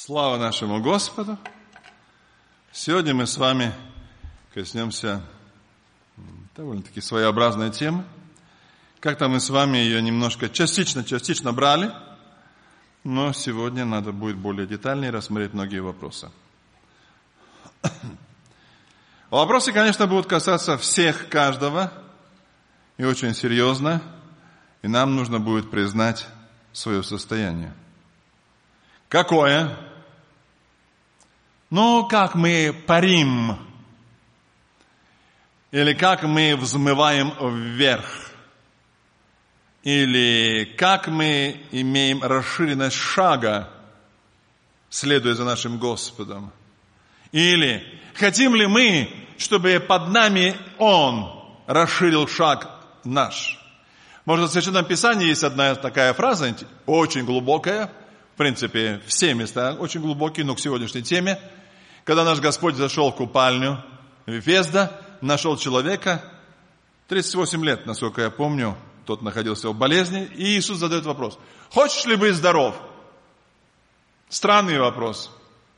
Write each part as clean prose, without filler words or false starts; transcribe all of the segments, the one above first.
Слава нашему Господу! Сегодня мы с вами коснемся довольно-таки своеобразной темы. Как-то мы с вами ее немножко частично брали, но сегодня надо будет более детально рассмотреть многие вопросы. Вопросы, конечно, будут касаться всех, каждого, и очень серьезно, и нам нужно будет признать свое состояние. Какое? Как мы парим, или как мы взмываем вверх, или как мы имеем расширенность шага, следуя за нашим Господом, или хотим ли мы, чтобы под нами Он расширил шаг наш. Может, в Священном Писании есть одна такая фраза, очень глубокая, в принципе, все места очень глубокие, но к сегодняшней теме, когда наш Господь зашел в купальню Вифезда, нашел человека, 38 лет, насколько я помню, тот находился в болезни, и Иисус задает вопрос: «Хочешь ли быть здоров?» Странный вопрос.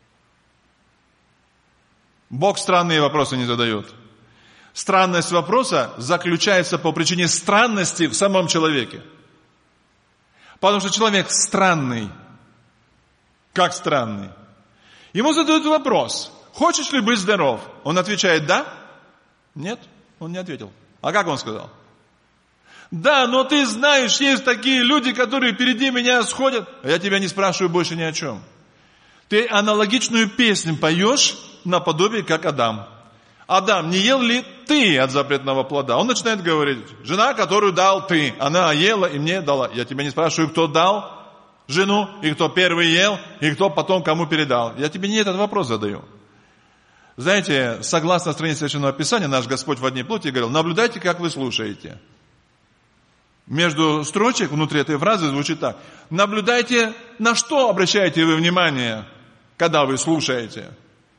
Бог странные вопросы не задает. Странность вопроса заключается по причине странности в самом человеке. Потому что человек странный. Как странный? Ему задают вопрос: «Хочешь ли быть здоров?» Он отвечает: «Да». Нет, он не ответил. А как он сказал? «Да, но ты знаешь, есть такие люди, которые впереди меня сходят». А я тебя не спрашиваю больше ни о чем. Ты аналогичную песню поешь наподобие, как Адам. «Адам, не ел ли ты от запретного плода?» Он начинает говорить: «Жена, которую дал ты, она ела и мне дала». Я тебя не спрашиваю, кто дал жену, и кто первый ел, и кто потом кому передал. Я тебе не этот вопрос задаю. Знаете, согласно странице Священного Писания, наш Господь в одной плоти говорил: «Наблюдайте, как вы слушаете». Между строчек внутри этой фразы звучит так: «Наблюдайте, на что обращаете вы внимание, когда вы слушаете».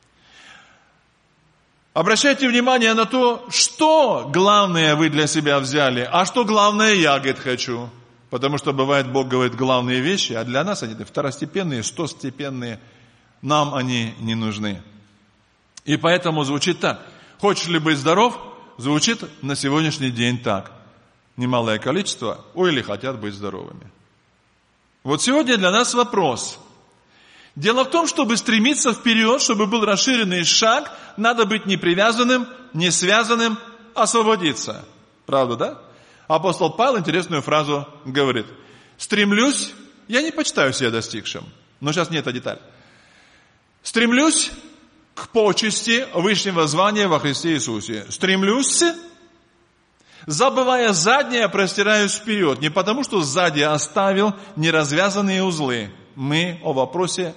Обращайте внимание на то, что главное вы для себя взяли, а что главное я, говорит, хочу. Потому что бывает, Бог говорит главные вещи, а для нас они второстепенные, стостепенные, нам они не нужны. И поэтому звучит так: «Хочешь ли быть здоров?» Звучит на сегодняшний день так. Немалое количество или хотят быть здоровыми. Вот сегодня для нас вопрос. Дело в том, чтобы стремиться вперед, чтобы был расширенный шаг, надо быть не привязанным, не связанным, освободиться. Правда, да? Апостол Павел интересную фразу говорит: «Стремлюсь», я не почитаю себя достигшим, но сейчас не эта деталь. «Стремлюсь к почести высшего звания во Христе Иисусе». Стремлюсь, забывая заднее, простираюсь вперед. Не потому, что сзади оставил неразвязанные узлы. Мы о вопросе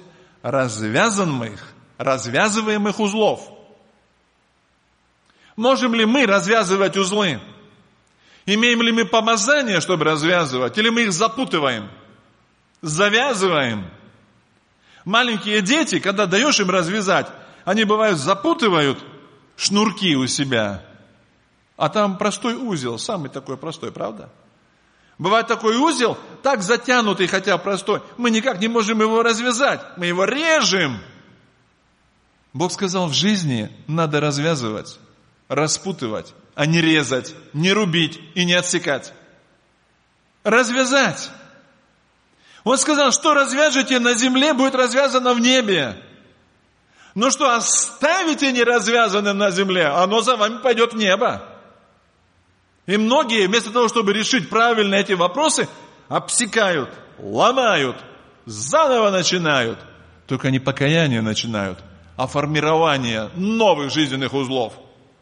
развязываемых узлов. Можем ли мы развязывать узлы? Имеем ли мы помазание, чтобы развязывать? Или мы их запутываем? Завязываем? Маленькие дети, когда даешь им развязать, они, бывают, запутывают шнурки у себя. А там простой узел, самый такой простой, правда? Бывает такой узел, так затянутый, хотя простой, мы никак не можем его развязать, мы его режем. Бог сказал, в жизни надо развязывать, распутывать, а не резать, не рубить и не отсекать. Развязать. Он сказал, что развяжете на земле, будет развязано в небе. Но что оставите неразвязанным на земле, оно за вами пойдет в небо. И многие, вместо того, чтобы решить правильно эти вопросы, обсекают, ломают, заново начинают. Только не покаяние начинают, а формирование новых жизненных узлов.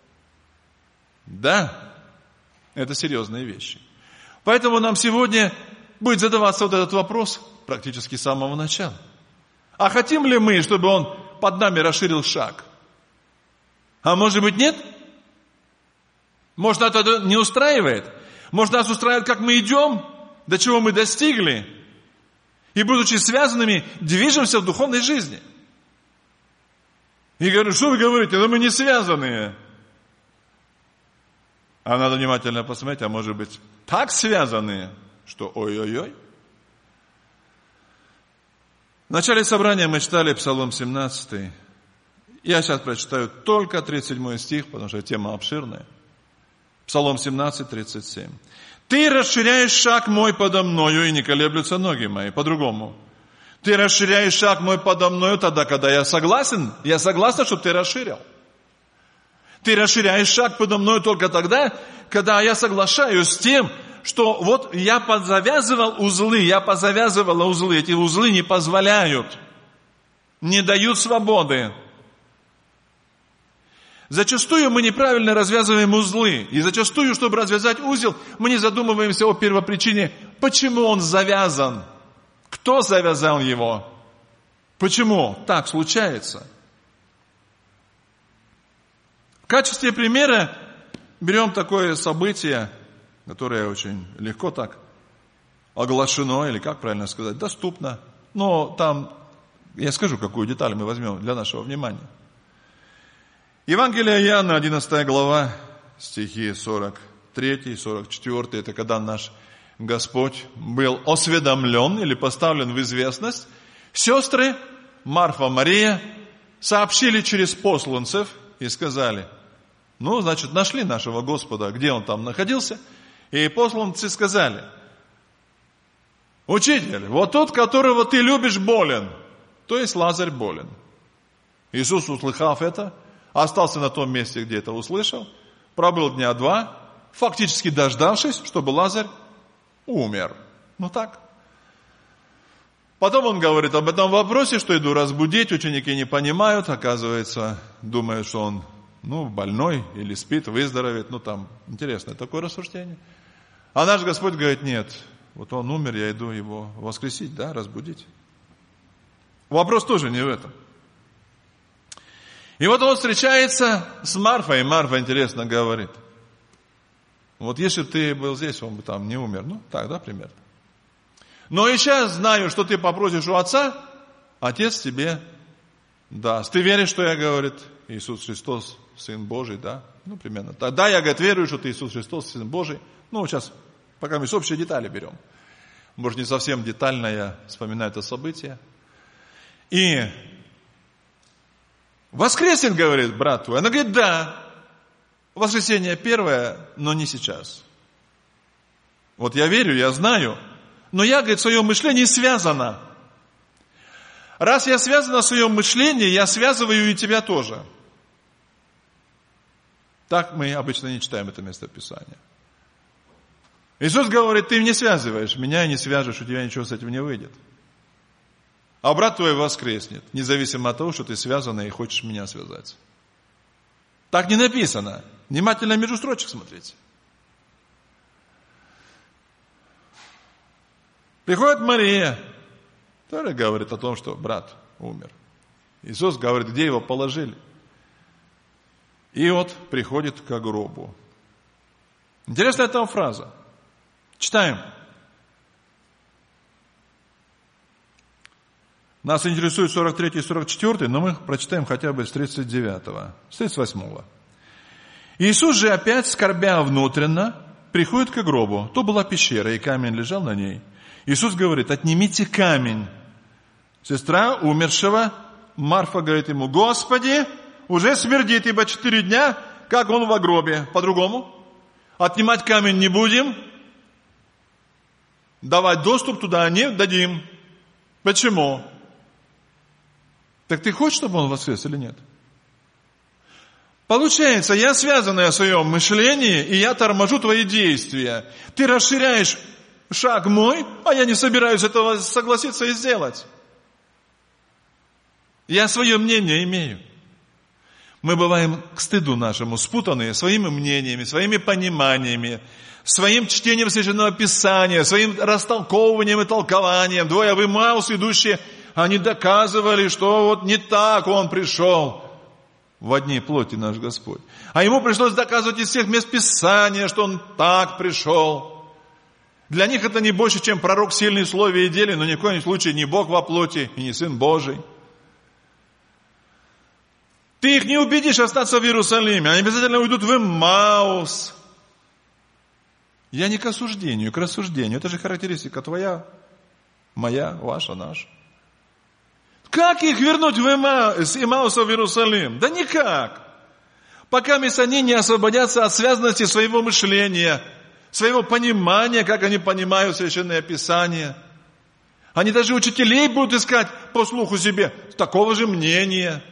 Да, это серьезные вещи. Поэтому нам сегодня будет задаваться вот этот вопрос практически с самого начала. А хотим ли мы, чтобы Он под нами расширил шаг? А может быть, нет? Может, это не устраивает? Может, нас устраивает, как мы идем, до чего мы достигли, и, будучи связанными, движемся в духовной жизни. И говорю, что вы говорите, да мы не связанные. А надо внимательно посмотреть, а может быть, так связанные, что ой-ой-ой. начале собрания мы читали Псалом 17. Я сейчас прочитаю только 37 стих, потому что тема обширная. Псалом 17, 37. «Ты расширяешь шаг мой подо мною, и не колеблются ноги мои». По-другому. «Ты расширяешь шаг мой подо мною тогда, когда я согласен. Я согласна, чтобы ты расширил. Ты расширяешь шаг подо мною только тогда, когда я соглашаюсь с тем, что вот я позавязывала узлы. Эти узлы не позволяют, не дают свободы. Зачастую мы неправильно развязываем узлы. И зачастую, чтобы развязать узел, мы не задумываемся о первопричине, почему он завязан. Кто завязал его? Почему так случается? В качестве примера берем такое событие, которое очень легко так оглашено, или как правильно сказать, доступно. Но там, я скажу, какую деталь мы возьмем для нашего внимания. Евангелие Иоанна, 11 глава, стихи 43, 44, это когда наш Господь был осведомлен или поставлен в известность. Сестры Марфа, Мария сообщили через посланцев и сказали, значит, нашли нашего Господа, где Он там находился. И посланцы сказали, учитель, вот тот, которого ты любишь, болен. То есть Лазарь болен. Иисус, услыхав это, остался на том месте, где это услышал, пробыл дня 2, фактически дождавшись, чтобы Лазарь умер. Так. Потом он говорит об этом вопросе, что иду разбудить, ученики не понимают, оказывается, думают, что он больной или спит, выздоровеет. Там интересное такое рассуждение. А наш Господь говорит, нет, вот он умер, я иду его воскресить, разбудить. Вопрос тоже не в этом. И вот он встречается с Марфой, и Марфа, интересно, говорит, вот если бы ты был здесь, он бы там не умер. Так, примерно. Но и сейчас знаю, что ты попросишь у Отца, Отец тебе даст. Ты веришь, что я, говорит, Иисус Христос, Сын Божий, да? Примерно. Тогда я, говорит, верую, что ты Иисус Христос, Сын Божий. Сейчас, пока мы общие детали берем. Может, не совсем детально я вспоминаю это событие. И воскреснет, говорит, брат твой. Она говорит, да, воскресенье первое, но не сейчас. Вот я верю, я знаю, но я, говорит, в своем мышлении связана. Раз я связана в своем мышлении, я связываю и тебя тоже. Так мы обычно не читаем это местописание. Иисус говорит, ты не связываешь меня и не свяжешь, у тебя ничего с этим не выйдет. А брат твой воскреснет, независимо от того, что ты связана и хочешь меня связать. Так не написано. Внимательно между строчек смотрите. Приходит Мария, которая говорит о том, что брат умер. Иисус говорит, где его положили. И вот приходит к гробу. Интересная там фраза. Читаем. Нас интересует 43 и 44, но мы прочитаем хотя бы с 39, с 38. Иисус же опять, скорбя внутренно, приходит к гробу. То была пещера, и камень лежал на ней. Иисус говорит, отнимите камень. Сестра умершего, Марфа говорит ему, Господи, уже смердит, ибо 4 дня, как он в гробе. По-другому. Отнимать камень не будем. Давать доступ туда не дадим. Почему? Так ты хочешь, чтобы он воскрес или нет? Получается, я связанная в своем мышлении, и я торможу твои действия. Ты расширяешь шаг мой, а я не собираюсь этого согласиться и сделать. Я свое мнение имею. Мы бываем к стыду нашему спутанные своими мнениями, своими пониманиями, своим чтением Священного Писания, своим растолковыванием и толкованием. 2 в Имаус идущие, они доказывали, что вот не так он пришел в одни плоти наш Господь. А ему пришлось доказывать из всех мест Писания, что он так пришел. Для них это не больше, чем пророк сильный в слове и деле, но ни в коем случае не Бог во плоти и не Сын Божий. Ты их не убедишь остаться в Иерусалиме, они обязательно уйдут в Имаус. Я не к осуждению, к рассуждению. Это же характеристика твоя, моя, ваша, наша. Как их вернуть с Имауса в Иерусалим? Да никак. Пока они не освободятся от связанности своего мышления, своего понимания, как они понимают Священное Писание. Они даже учителей будут искать по слуху себе такого же мнения.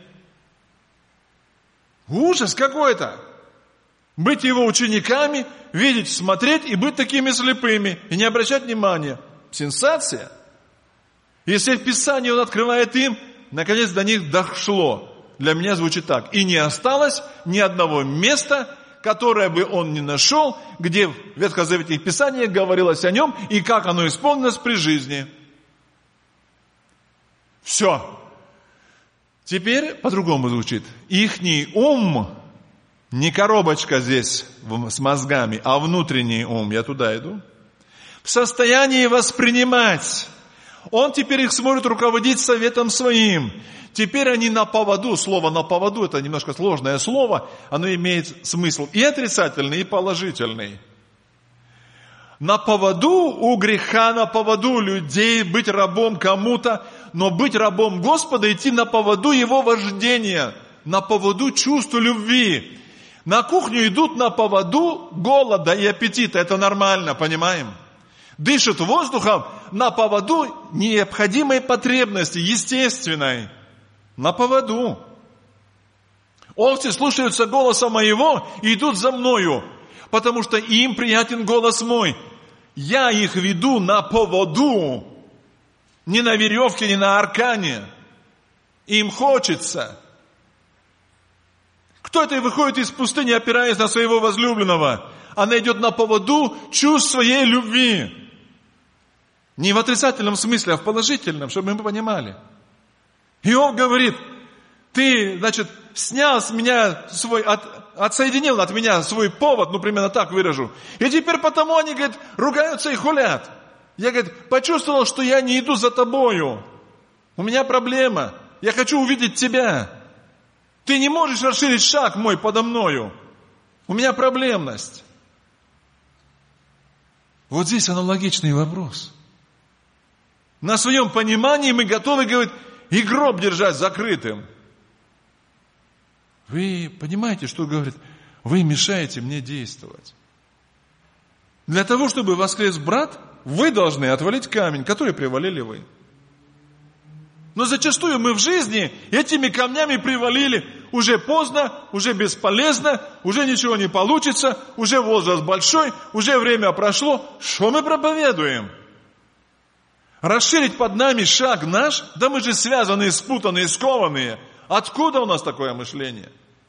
Ужас какой-то. Быть его учениками, видеть, смотреть и быть такими слепыми, и не обращать внимания. Сенсация. Если в Писании он открывает им, наконец до них дошло. Для меня звучит так. И не осталось ни одного места, которое бы он не нашел, где в ветхозаветных Писаниях говорилось о нем, и как оно исполнилось при жизни. Все. Теперь по-другому звучит. Ихний ум, не коробочка здесь с мозгами, а внутренний ум, я туда иду, в состоянии воспринимать. Он теперь их сможет руководить советом своим. Теперь они на поводу. Слово «на поводу» — это немножко сложное слово. Оно имеет смысл и отрицательный, и положительный. На поводу у греха, на поводу людей, быть рабом кому-то, но быть рабом Господа, идти на поводу Его вождения, на поводу чувства любви. На кухню идут на поводу голода и аппетита. Это нормально, понимаем? Дышат воздухом на поводу необходимой потребности, естественной. На поводу. Овцы слушаются голоса моего и идут за мною, потому что им приятен голос мой. Я их веду на поводу, не на веревке, не на аркане. Им хочется. Кто это выходит из пустыни, опираясь на своего возлюбленного? Она идет на поводу чувств своей любви. Не в отрицательном смысле, а в положительном, чтобы мы понимали. Иов говорит, ты, снял с меня отсоединил от меня свой повод, примерно так выражу. И теперь потому они, ругаются и хулят. Я, почувствовал, что я не иду за тобою. У меня проблема. Я хочу увидеть тебя. Ты не можешь расширить шаг мой подо мною. У меня проблемность. Вот здесь аналогичный вопрос. На своем понимании мы готовы, говорит, и гроб держать закрытым. Вы понимаете, что говорит? Вы мешаете мне действовать. Для того, чтобы воскрес брат, вы должны отвалить камень, который привалили вы. Но зачастую мы в жизни этими камнями привалили. Уже поздно, уже бесполезно, уже ничего не получится, уже возраст большой, уже время прошло. Что мы проповедуем? Расширить под нами шаг наш? Да мы же связанные, спутанные, скованные. Откуда у нас такое мышление?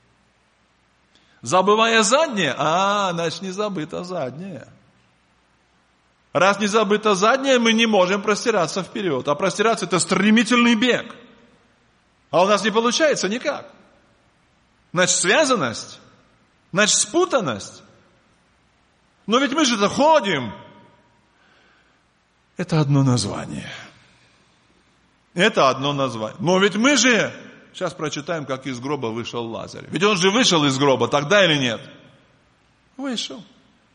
Забывая заднее? Значит, не забыто заднее. Раз не забыто заднее, мы не можем простираться вперед. А простираться — это стремительный бег. А у нас не получается никак. Значит, связанность. Значит, спутанность. Но ведь мы же ходим. Это одно название. Это одно название. Но ведь мы же... Сейчас прочитаем, как из гроба вышел Лазарь. Ведь он же вышел из гроба, тогда или нет? Вышел.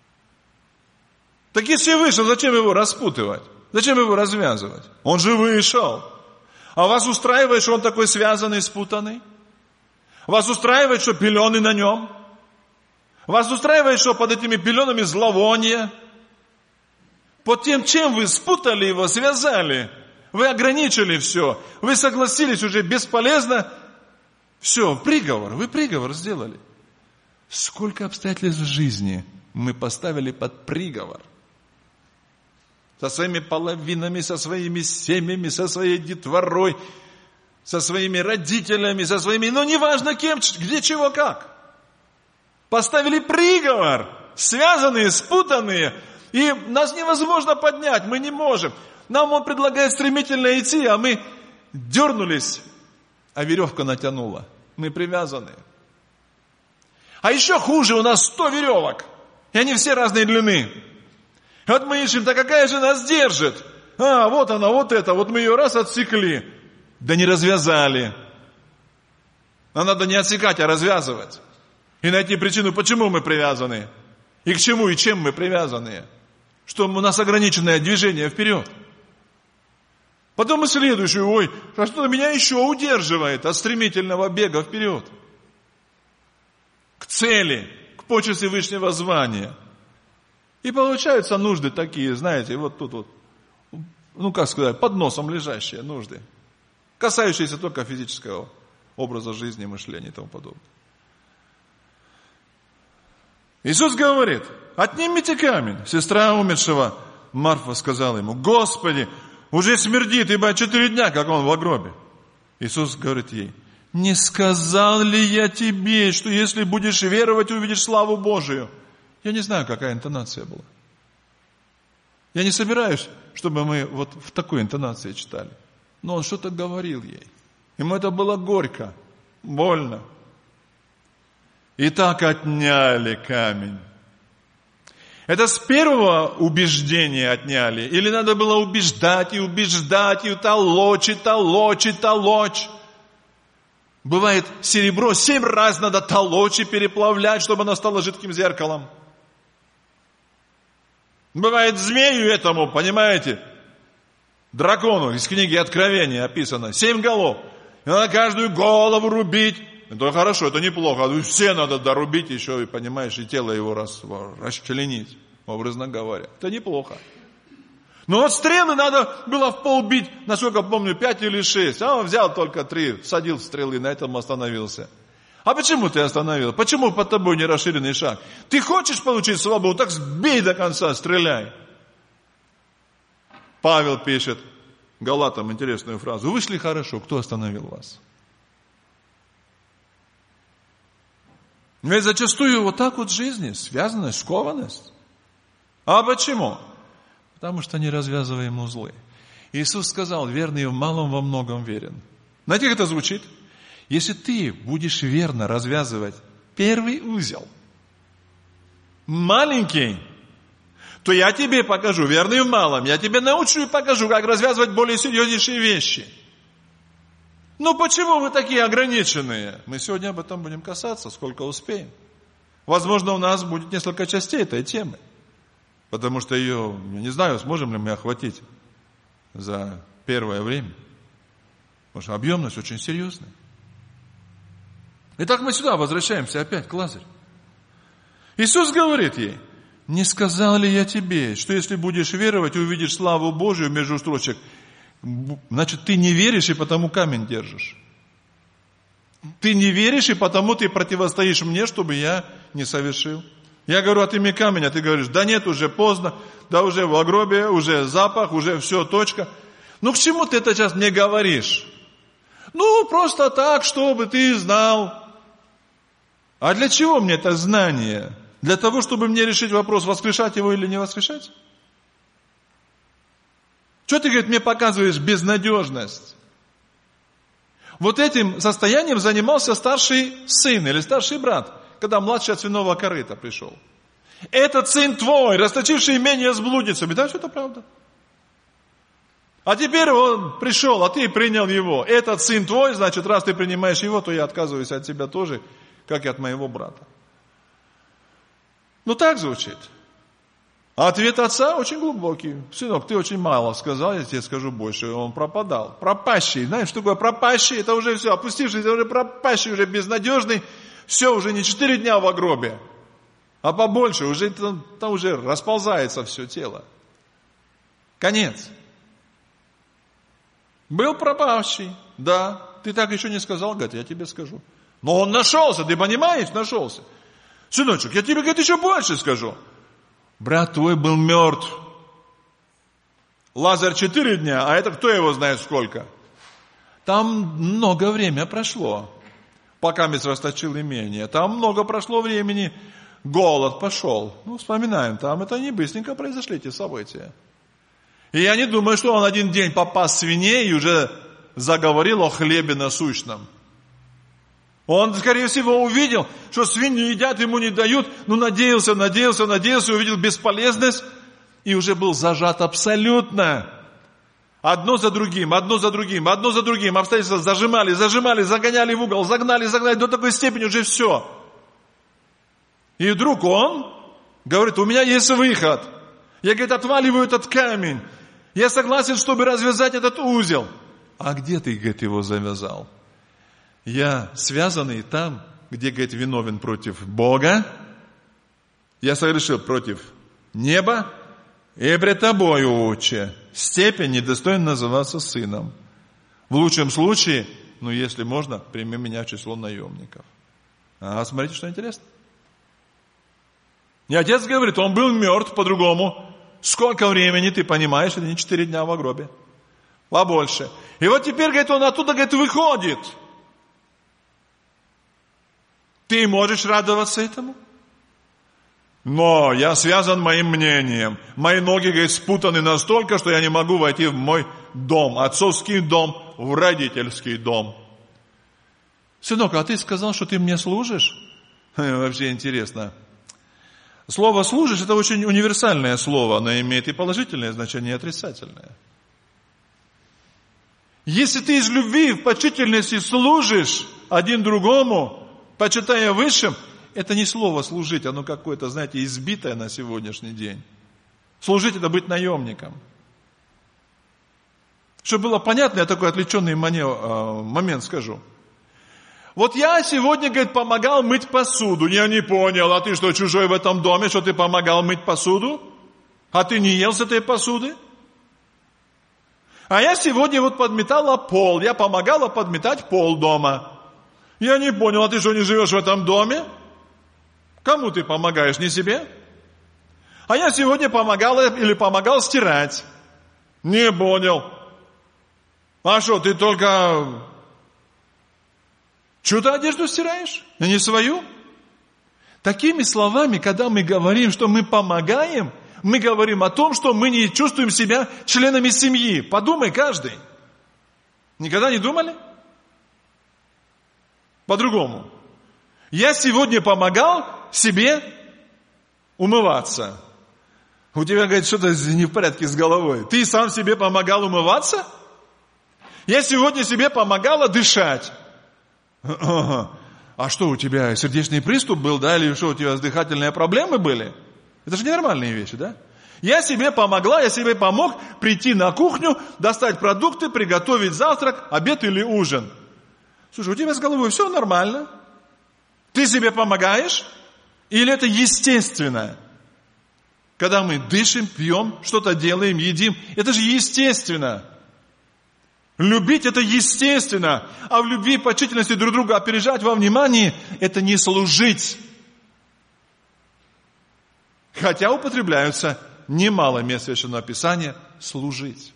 Так если вышел, зачем его распутывать? Зачем его развязывать? Он же вышел. А вас устраивает, что он такой связанный, спутанный? Вас устраивает, что пелены на нем? Вас устраивает, что под этими пеленами зловоние? Под тем, чем вы спутали его, связали, вы ограничили все, вы согласились уже бесполезно. Все, вы приговор сделали. Сколько обстоятельств в жизни мы поставили под приговор. Со своими половинами, со своими семьями, со своей детворой, со своими родителями, со своими, неважно кем, где, чего, как. Поставили приговор, связанные, спутанные, и нас невозможно поднять, мы не можем. Нам он предлагает стремительно идти, а мы дернулись, а веревка натянула. Мы привязаны. А еще хуже, у нас 100 веревок, и они все разной длины. И вот мы ищем, какая же нас держит? Вот она, вот это, вот мы ее раз отсекли. Да не развязали. А надо не отсекать, а развязывать. И найти причину, почему мы привязаны. И к чему, и чем мы привязаны. Что у нас ограниченное движение вперед. Потом и следующий, ой, а что меня еще удерживает от стремительного бега вперед? К цели, к почести высшего звания. И получаются нужды такие, знаете, вот тут вот, ну как сказать, под носом лежащие нужды, касающиеся только физического образа жизни, мышления и тому подобное. Иисус говорит, отнимите камень. Сестра умершего Марфа сказала ему, Господи, уже смердит, ибо 4 дня, как он в гробе. Иисус говорит ей, не сказал ли я тебе, что если будешь веровать, увидишь славу Божию? Я не знаю, какая интонация была. Я не собираюсь, чтобы мы вот в такой интонации читали. Но он что-то говорил ей. Ему это было горько, больно. И так отняли камень. Это с первого убеждения отняли? Или надо было убеждать и убеждать, и толочь, и толочь, и толочь? Бывает, серебро 7 раз надо толочь и переплавлять, чтобы оно стало жидким зеркалом. Бывает, змею этому, понимаете, дракону, из книги Откровения описано, 7 голов. И надо каждую голову рубить. Это хорошо, это неплохо. Все надо дорубить еще, и, понимаешь, и тело его расчленить, образно говоря. Это неплохо. Но вот стрелы надо было в пол бить, насколько помню, 5 или 6. А он взял только 3, всадил стрелы, на этом остановился. А почему ты остановил? Почему под тобой не расширенный шаг? Ты хочешь получить свободу? Так бей до конца, стреляй. Павел пишет Галатам интересную фразу. Вы шли хорошо, кто остановил вас? Ведь зачастую вот так вот в жизни связана скованность. А почему? Потому что не развязываем узлы. Иисус сказал, верный в малом во многом верен. Знаете, как это звучит? Если ты будешь верно развязывать первый узел, маленький, то я тебе покажу, верный в малом, я тебе научу и покажу, как развязывать более серьезнейшие вещи. Ну почему вы такие ограниченные? Мы сегодня об этом будем касаться, сколько успеем. Возможно, у нас будет несколько частей этой темы. Потому что ее, я не знаю, сможем ли мы охватить за первое время. Потому что объемность очень серьезная. Итак, мы сюда возвращаемся опять к Лазарю. Иисус говорит ей, не сказал ли я тебе, что если будешь веровать и увидишь славу Божию между строчек, значит, ты не веришь и потому камень держишь. Ты не веришь и потому ты противостоишь мне, чтобы я не совершил. Я говорю, отыми камень, а ты говоришь, да нет, уже поздно, да уже в гробе, уже запах, уже все, точка. Ну к чему ты это сейчас мне говоришь? Ну просто так, чтобы ты знал. А для чего мне это знание? Для того, чтобы мне решить вопрос, воскрешать его или не воскрешать? Что ты, говорит, мне показываешь безнадежность? Вот этим состоянием занимался старший сын или старший брат, когда младший от свиного корыта пришел. Этот сын твой, расточивший имение с блудницами. Да, все это правда. А теперь он пришел, а ты принял его. Этот сын твой, значит, раз ты принимаешь его, то я отказываюсь от тебя тоже, как и от моего брата. Ну так звучит. А ответ отца очень глубокий. Сынок, ты очень мало сказал, я тебе скажу больше. Он пропадал. Пропащий. Знаешь, что такое пропащий? Это уже все. Опустившийся, уже пропащий, уже безнадежный. Все, уже не 4 дня в гробе, а побольше. Уже там уже расползается все тело. Конец. Был пропавший. Да. Ты так еще не сказал, говорит, я тебе скажу. Но он нашелся, ты понимаешь, нашелся. Сыночек, я тебе, говорит, еще больше скажу. Брат твой был мертв. Лазарь 4 дня, а это кто его знает сколько? Там много времени прошло, пока Месс расточил имение. Там много прошло времени, голод пошел. Ну, вспоминаем, там это не быстренько произошли эти события. И я не думаю, что он один день попас свиней и уже заговорил о хлебе насущном. Он, скорее всего, увидел, что свиньи едят, ему не дают, но надеялся, увидел бесполезность и уже был зажат абсолютно. Одно за другим, обстоятельства зажимали, загоняли в угол, загнали до такой степени уже все. И вдруг он говорит, у меня есть выход. Я, говорит, отваливаю этот камень. Я согласен, чтобы развязать этот узел. А где ты, говорит, его завязал? Я связанный там, где, говорит, виновен против Бога. Я согрешил против неба. И пред тобою, отче, степень недостоин называться сыном. В лучшем случае, если можно, прими меня в число наемников. А смотрите, что интересно. И отец говорит, он был мертв по-другому. Сколько времени, ты понимаешь, это не 4 дня в гробе. Побольше. И вот теперь, говорит, он оттуда, говорит, выходит. Ты можешь радоваться этому? Но я связан моим мнением. Мои ноги, говорит, спутаны настолько, что я не могу войти в мой дом, отцовский дом, в родительский дом. Сынок, а ты сказал, что ты мне служишь? Вообще интересно. Слово «служишь» – это очень универсальное слово. Оно имеет и положительное значение, и отрицательное. Если ты из любви, в почтительности служишь один другому, почитая высшим, это не слово «служить», оно какое-то, знаете, избитое на сегодняшний день. Служить – это быть наемником. Чтобы было понятно, я такой отвлеченный момент скажу. Вот я сегодня, говорит, помогал мыть посуду. Я не понял, а ты что, чужой в этом доме, что ты помогал мыть посуду? А ты не ел с этой посуды? А я сегодня вот подметала пол. Я помогала подметать пол дома. Я не понял, а ты что, не живешь в этом доме? Кому ты помогаешь, не себе? А я сегодня помогал стирать. Не понял. А что, ты только чью-то одежду стираешь, а не свою? Такими словами, когда мы говорим, что мы помогаем, мы говорим о том, что мы не чувствуем себя членами семьи. Подумай каждый. Никогда не думали? По-другому. Я сегодня помогал себе умываться. У тебя, говорит, что-то не в порядке с головой. Ты сам себе помогал умываться? Я сегодня себе помогала дышать. А что, у тебя сердечный приступ был, да? Или что, у тебя дыхательные проблемы были? Это же ненормальные вещи, да? Я себе помог прийти на кухню, достать продукты, приготовить завтрак, обед или ужин. Слушай, у тебя с головой все нормально? Ты себе помогаешь? Или это естественно? Когда мы дышим, пьем, что-то делаем, едим, это же естественно. Любить это естественно, а в любви и почтительности друг друга опережать во внимании это не служить. Хотя употребляются немало мест Священного Писания служить.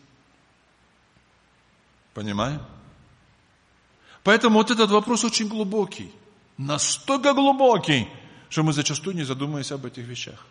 Понимаем? Поэтому вот этот вопрос очень глубокий. Настолько глубокий, что мы зачастую не задумываемся об этих вещах.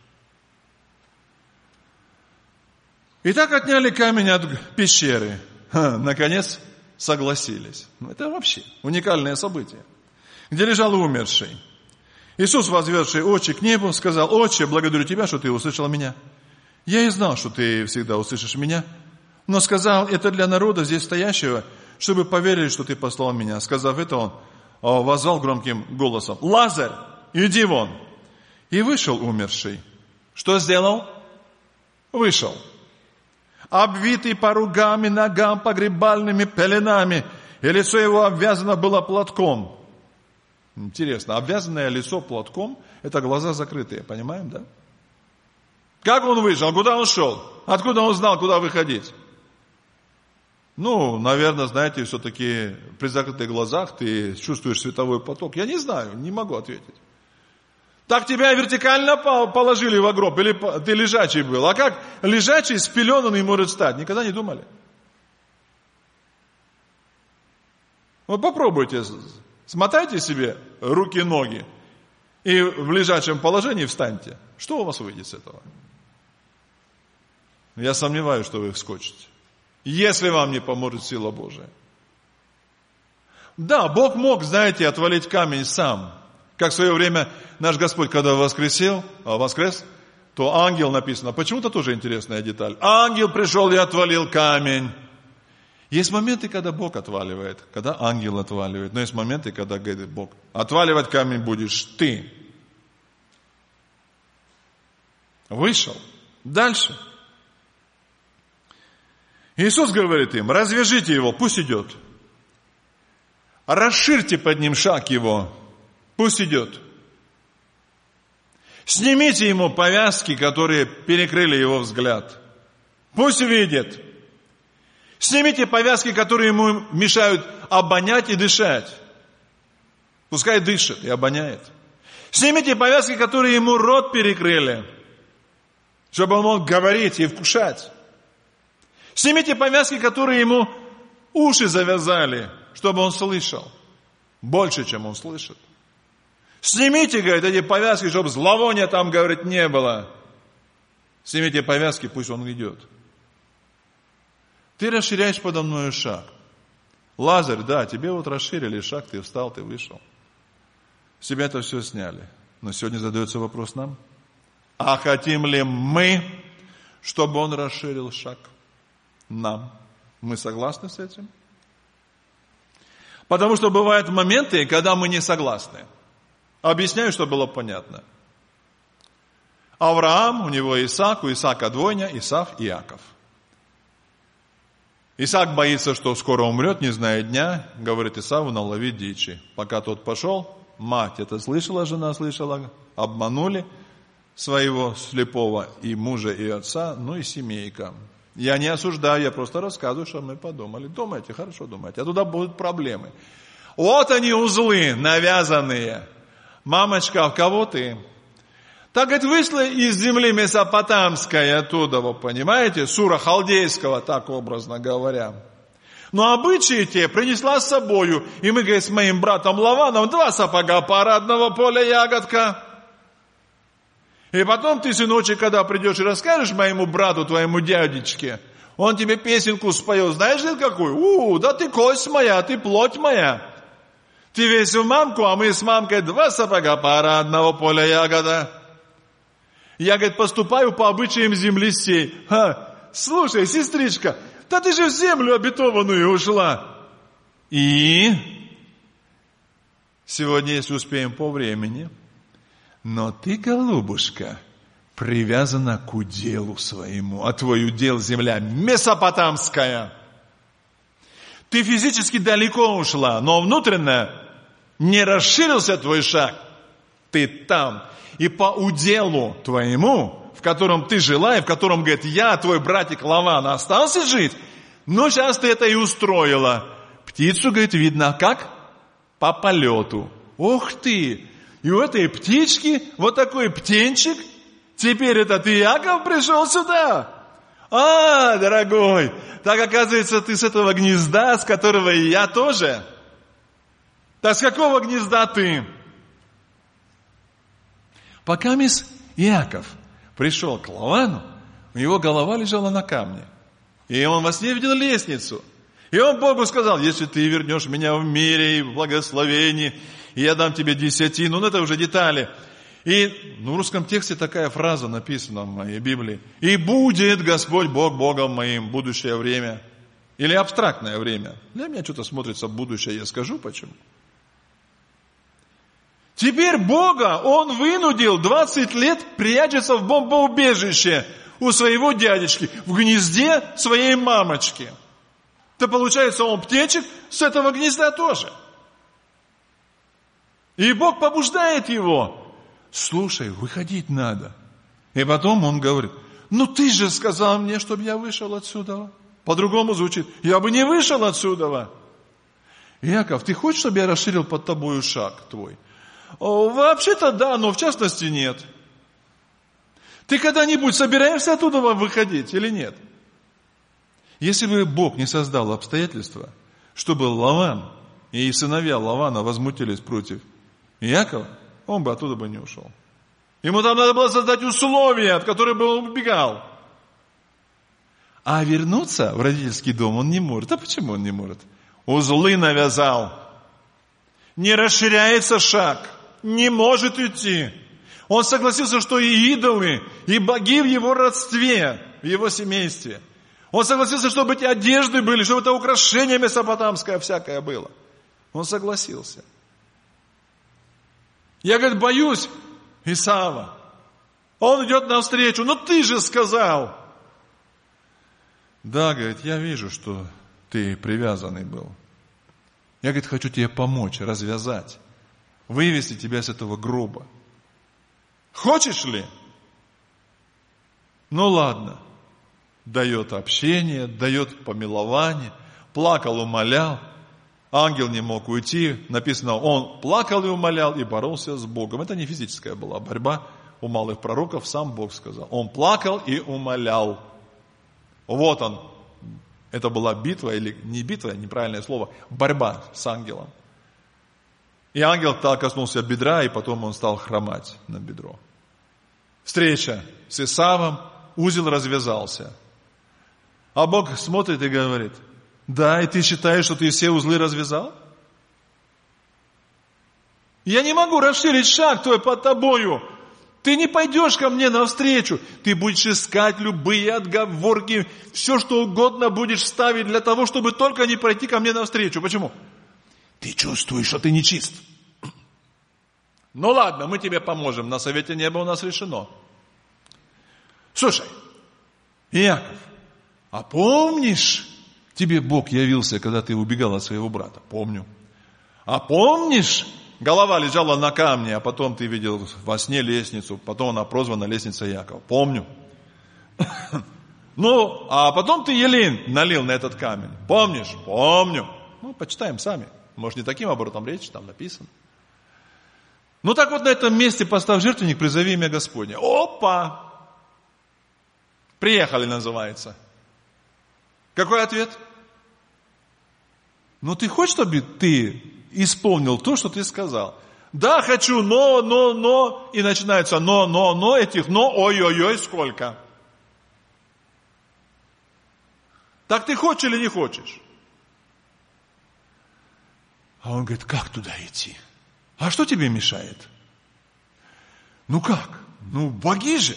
Итак, отняли камень от пещеры. Наконец согласились. Это вообще уникальное событие. Где лежал умерший. Иисус, возведший очи к небу, сказал: «Отче, благодарю Тебя, что Ты услышал меня. Я и знал, что Ты всегда услышишь меня, но сказал это для народа здесь стоящего, чтобы поверили, что Ты послал меня». Сказав это, Он воззвал громким голосом: «Лазарь, иди вон!» И вышел умерший. Что сделал? Вышел. Обвитый поругами, ногам, погребальными пеленами, и лицо его обвязано было платком. Интересно, обвязанное лицо платком – это глаза закрытые, понимаем, да? Как он вышел? Куда он шел? Откуда он знал, куда выходить? Наверное, знаете, все-таки при закрытых глазах ты чувствуешь световой поток. Я не знаю, не могу ответить. Так тебя вертикально положили в гроб, или ты лежачий был? А как лежачий спеленанный может стать? Никогда не думали? Вот попробуйте, смотайте себе руки, ноги и в лежачем положении встаньте. Что у вас выйдет с этого? Я сомневаюсь, что вы вскочите. Если вам не поможет сила Божия. Да, Бог мог, знаете, отвалить камень сам. Как в свое время наш Господь, когда воскрес, то ангел написано. Почему-то тоже интересная деталь. Ангел пришел и отвалил камень. Есть моменты, когда Бог отваливает, когда ангел отваливает. Но есть моменты, когда говорит Бог: отваливать камень будешь ты. Вышел. Дальше. Иисус говорит им: развяжите его, пусть идет. Расширьте под ним шаг его, пусть идет. Снимите ему повязки, которые перекрыли его взгляд. Пусть видит. Снимите повязки, которые ему мешают обонять и дышать. Пускай дышит и обоняет. Снимите повязки, которые ему рот перекрыли, чтобы он мог говорить и вкушать. Снимите повязки, которые ему уши завязали, чтобы он слышал больше, чем он слышит. Снимите, говорит, эти повязки, чтобы зловония там, говорит, не было. Снимите повязки, пусть он идет. Ты расширяешь подо мною шаг. Лазарь, да, тебе вот расширили шаг, ты встал, ты вышел. С тебя это все сняли. Но сегодня задается вопрос нам: а хотим ли мы, чтобы он расширил шаг нам? Мы согласны с этим? Потому что бывают моменты, когда мы не согласны. Объясняю, чтобы было понятно. Авраам, у него Исаак, у Исаака двойня, Исав и Иаков. Исаак боится, что скоро умрет, не зная дня, говорит Исаву наловить дичи. Пока тот пошел, мать это слышала, жена слышала, обманули своего слепого и мужа, и отца, ну и семейка. Я не осуждаю, я просто рассказываю, что мы подумали. Думайте, хорошо думайте, а туда будут проблемы. Вот они узлы навязанные. Мамочка, в кого ты? Так, говорит, вышла из земли Месопотамской оттуда, вы понимаете, Сура Халдейского, так образно говоря. Но обычаи те принесла с собою, и мы, говорит, с моим братом Лаваном 2 сапога парадного поля ягодка. И потом ты, сыночек, когда придешь и расскажешь моему брату, твоему дядечке, он тебе песенку споет, знаешь ли какую? Да ты кость моя, ты плоть моя. Ты весь в мамку, а мы с мамкой 2 сапога парадного поля ягода. Я, говорит, поступаю по обычаям земли сей. Слушай, сестричка, да ты же в землю обетованную ушла. И сегодня, если успеем по времени, но ты, голубушка, привязана к уделу своему, а твой удел земля Месопотамская. Ты физически далеко ушла, но внутренне не расширился твой шаг. Ты там. И по уделу твоему, в котором ты жила, и в котором, говорит, я, твой братик Лаван, остался жить, но сейчас ты это и устроила. Птицу, говорит, видно как? По полету. Ух ты! И у этой птички вот такой птенчик. Теперь этот Иаков пришел сюда. Дорогой, так оказывается, ты с этого гнезда, с которого и я тоже. Так с какого гнезда ты? Пока мисс Иаков пришел к Лавану, у него голова лежала на камне. И он во сне видел лестницу. И он Богу сказал: если ты вернешь меня в мире и в благословении, и я дам тебе 10, ну это уже детали. И в русском тексте такая фраза написана в моей Библии: и будет Господь Бог Богом моим будущее время. Или абстрактное время. Для меня что-то смотрится в будущее, я скажу почему. Теперь Бога он вынудил 20 лет прячется в бомбоубежище у своего дядечки, в гнезде своей мамочки. То получается, он птенчик с этого гнезда тоже. И Бог побуждает его: слушай, выходить надо. И потом он говорит: ну ты же сказал мне, чтобы я вышел отсюда. По-другому звучит: я бы не вышел отсюда. Иаков, ты хочешь, чтобы я расширил под тобою шаг твой? Вообще-то да, но в частности нет. Ты когда-нибудь собираешься оттуда выходить или нет? Если бы Бог не создал обстоятельства, чтобы Лаван и сыновья Лавана возмутились против Иакова, он бы оттуда бы не ушел. Ему там надо было создать условия, от которых бы он убегал. А вернуться в родительский дом он не может. А почему он не может? Узлы навязал. Не расширяется шаг. Не может идти. Он согласился, что и идолы, и боги в его родстве, в его семействе. Он согласился, чтобы эти одежды были, чтобы это украшение месопотамское всякое было. Он согласился. Я, говорит, боюсь Исава. Он идет навстречу. Но ты же сказал. Да, говорит, я вижу, что ты привязанный был. Я, говорит, хочу тебе помочь, развязать, вывести тебя с этого гроба. Хочешь ли? Ну ладно. Дает общение, дает помилование. Плакал, умолял. Ангел не мог уйти. Написано, он плакал и умолял, и боролся с Богом. Это не физическая была борьба у малых пророков, сам Бог сказал. Он плакал и умолял. Вот он. Это была битва, или не битва, неправильное слово, борьба с ангелом. И ангел так коснулся бедра, и потом он стал хромать на бедро. Встреча с Исавом, узел развязался. А Бог смотрит и говорит, да, и ты считаешь, что ты все узлы развязал? Я не могу расширить шаг твой под тобою. Ты не пойдешь ко мне навстречу. Ты будешь искать любые отговорки, все, что угодно будешь ставить для того, чтобы только не пройти ко мне навстречу. Почему? Ты чувствуешь, что ты нечист. Ну ладно, мы тебе поможем. На совете неба у нас решено. Слушай, Иаков, а помнишь, тебе Бог явился, когда ты убегал от своего брата? Помню. А помнишь, голова лежала на камне, а потом ты видел во сне лестницу, потом она прозвана лестница Иакова? Помню. Ну, а потом ты елей налил на этот камень. Помнишь? Помню. Ну, почитаем сами. Может, не таким оборотом речь, там написано. Ну, так вот на этом месте поставь жертвенник, призови имя Господне. Опа! Приехали, называется. Какой ответ? Ну, ты хочешь, чтобы ты исполнил то, что ты сказал? Да, хочу, но. И начинается но, этих но, ой-ой-ой, сколько. Так ты хочешь или не хочешь? А он говорит, как туда идти? А что тебе мешает? Ну как? Ну, боги же.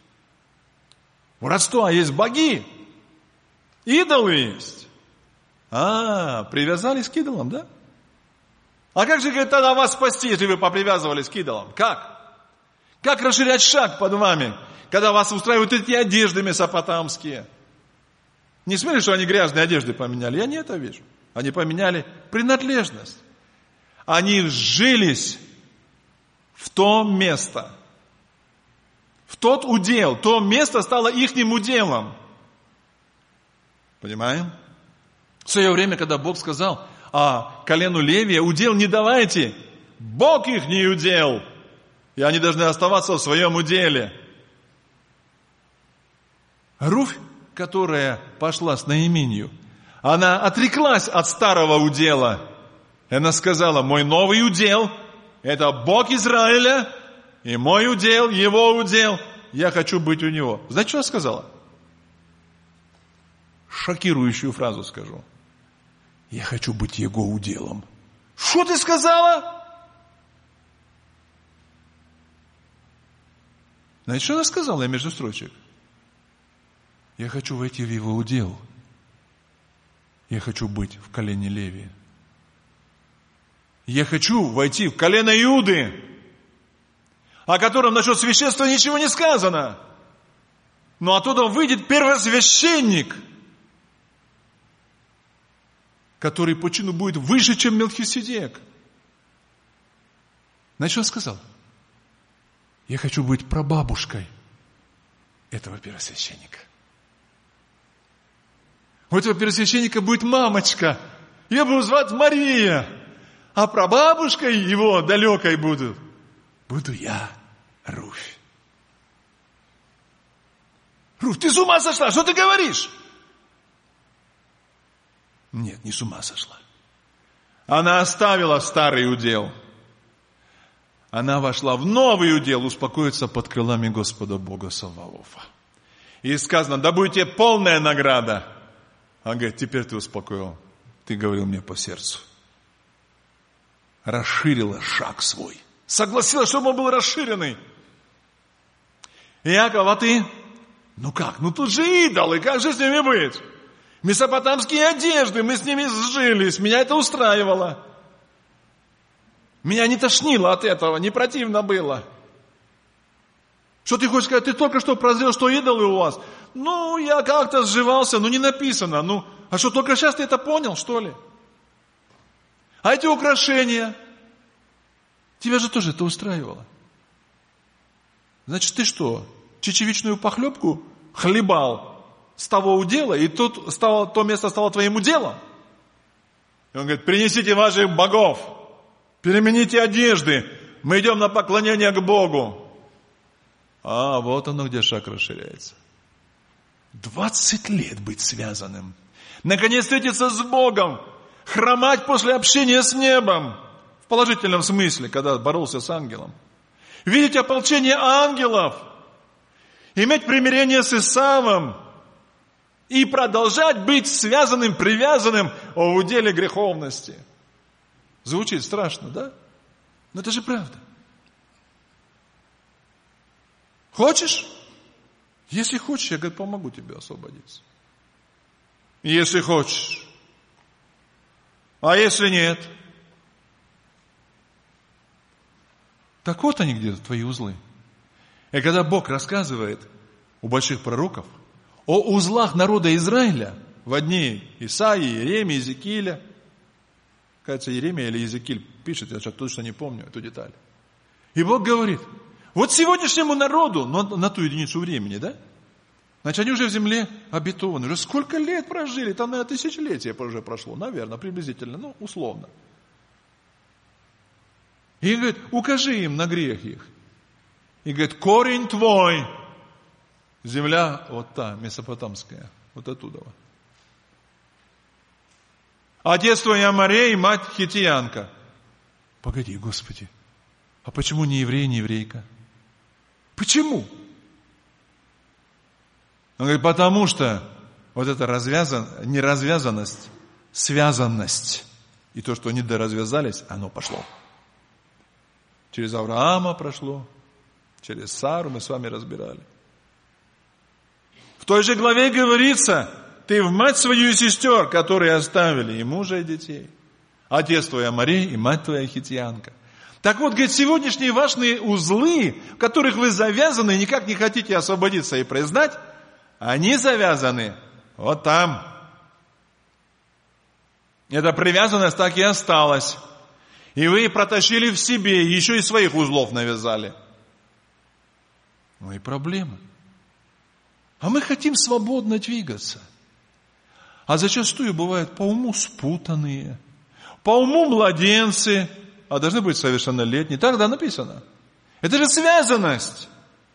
У родства есть боги. Идолы есть. Привязались к идолам, да? А как же, говорит, тогда вас спасти, если вы попривязывались к идолам? Как? Как расширять шаг под вами, когда вас устраивают эти одежды месопотамские? Не смотри, что они грязные одежды поменяли. Я не это вижу. Они поменяли принадлежность. Они вжились в то место, в тот удел. То место стало ихним уделом. Понимаем? В свое время, когда Бог сказал, колену Левия удел не давайте, Бог их не удел, и они должны оставаться в своем уделе. Руфь, которая пошла с Наиминью, она отреклась от старого удела. И она сказала, мой новый удел – это Бог Израиля, и мой удел, его удел, я хочу быть у него. Знаете, что она сказала? Шокирующую фразу скажу. Я хочу быть его уделом. Что ты сказала? Знаете, что она сказала между строчек? Я хочу войти в его удел. Я хочу быть в колене Левия. Я хочу войти в колено Иуды, о котором насчет священства ничего не сказано. Но оттуда выйдет первосвященник, который по чину будет выше, чем Мелхиседек. Знаете, что он сказал? Я хочу быть прабабушкой этого первосвященника. У этого первосвященника будет мамочка. Ее будут звать Мария. А прабабушкой его далекой буду я, Руфь. Руфь, ты с ума сошла? Что ты говоришь? Нет, не с ума сошла. Она оставила старый удел. Она вошла в новый удел, успокоиться под крылами Господа Бога Саваофа. И сказано, да будет тебе полная награда. Он говорит, теперь ты успокоил. Ты говорил мне по сердцу. Расширила шаг свой. Согласилась, чтобы он был расширенный. Иаков, а ты? Ну как? Ну тут же идолы, как же с ними быть? Месопотамские одежды, мы с ними сжились, меня это устраивало. Меня не тошнило от этого, не противно было. Что ты хочешь сказать? Ты только что прозрел, что идолы у вас? Я как-то сживался, не написано. А что, только сейчас ты это понял, что ли? А эти украшения? Тебя же тоже это устраивало. Значит, ты что, чечевичную похлебку хлебал с того удела, и то место стало твоим уделом? И он говорит, принесите ваших богов, перемените одежды, мы идем на поклонение к Богу. Вот оно, где шаг расширяется. 20 лет быть связанным. Наконец встретиться с Богом, хромать после общения с небом. В положительном смысле, когда боролся с ангелом. Видеть ополчение ангелов. Иметь примирение с Исавом. И продолжать быть связанным, привязанным в уделе греховности. Звучит страшно, да? Но это же правда. Хочешь? Если хочешь, я, помогу тебе освободиться. Если хочешь. А если нет? Так вот они где-то, твои узлы. И когда Бог рассказывает у больших пророков о узлах народа Израиля, в дни Исаии, Иеремии, Иезекииля, кажется, Иеремия или Иезекииль пишет, я сейчас точно не помню эту деталь. И Бог говорит, вот сегодняшнему народу, на ту единицу времени, да? Значит, они уже в земле обетованы. Уже сколько лет прожили? Там, наверное, тысячелетие уже прошло. Наверное, приблизительно, условно. И говорит, укажи им на грех их. И говорит, корень твой. Земля вот та, месопотамская. Вот оттуда. Отец твой Аморей, мать хитиянка. Погоди, Господи. А почему не еврей, не еврейка? Почему? Он говорит, потому что вот эта неразвязанность, связанность и то, что они доразвязались, оно пошло. Через Авраама прошло, через Сару мы с вами разбирали. В той же главе говорится, ты в мать свою и сестер, которые оставили и мужа, и детей. Отец твой Аморей и мать твоя хитиянка. Так вот, говорит, сегодняшние важные узлы, в которых вы завязаны и никак не хотите освободиться и признать, они завязаны вот там. Эта привязанность так и осталась. И вы протащили в себе, еще и своих узлов навязали. И проблема. А мы хотим свободно двигаться. А зачастую бывают по уму спутанные, по уму младенцы, а должны быть совершеннолетние. Так, да, написано. Это же связанность.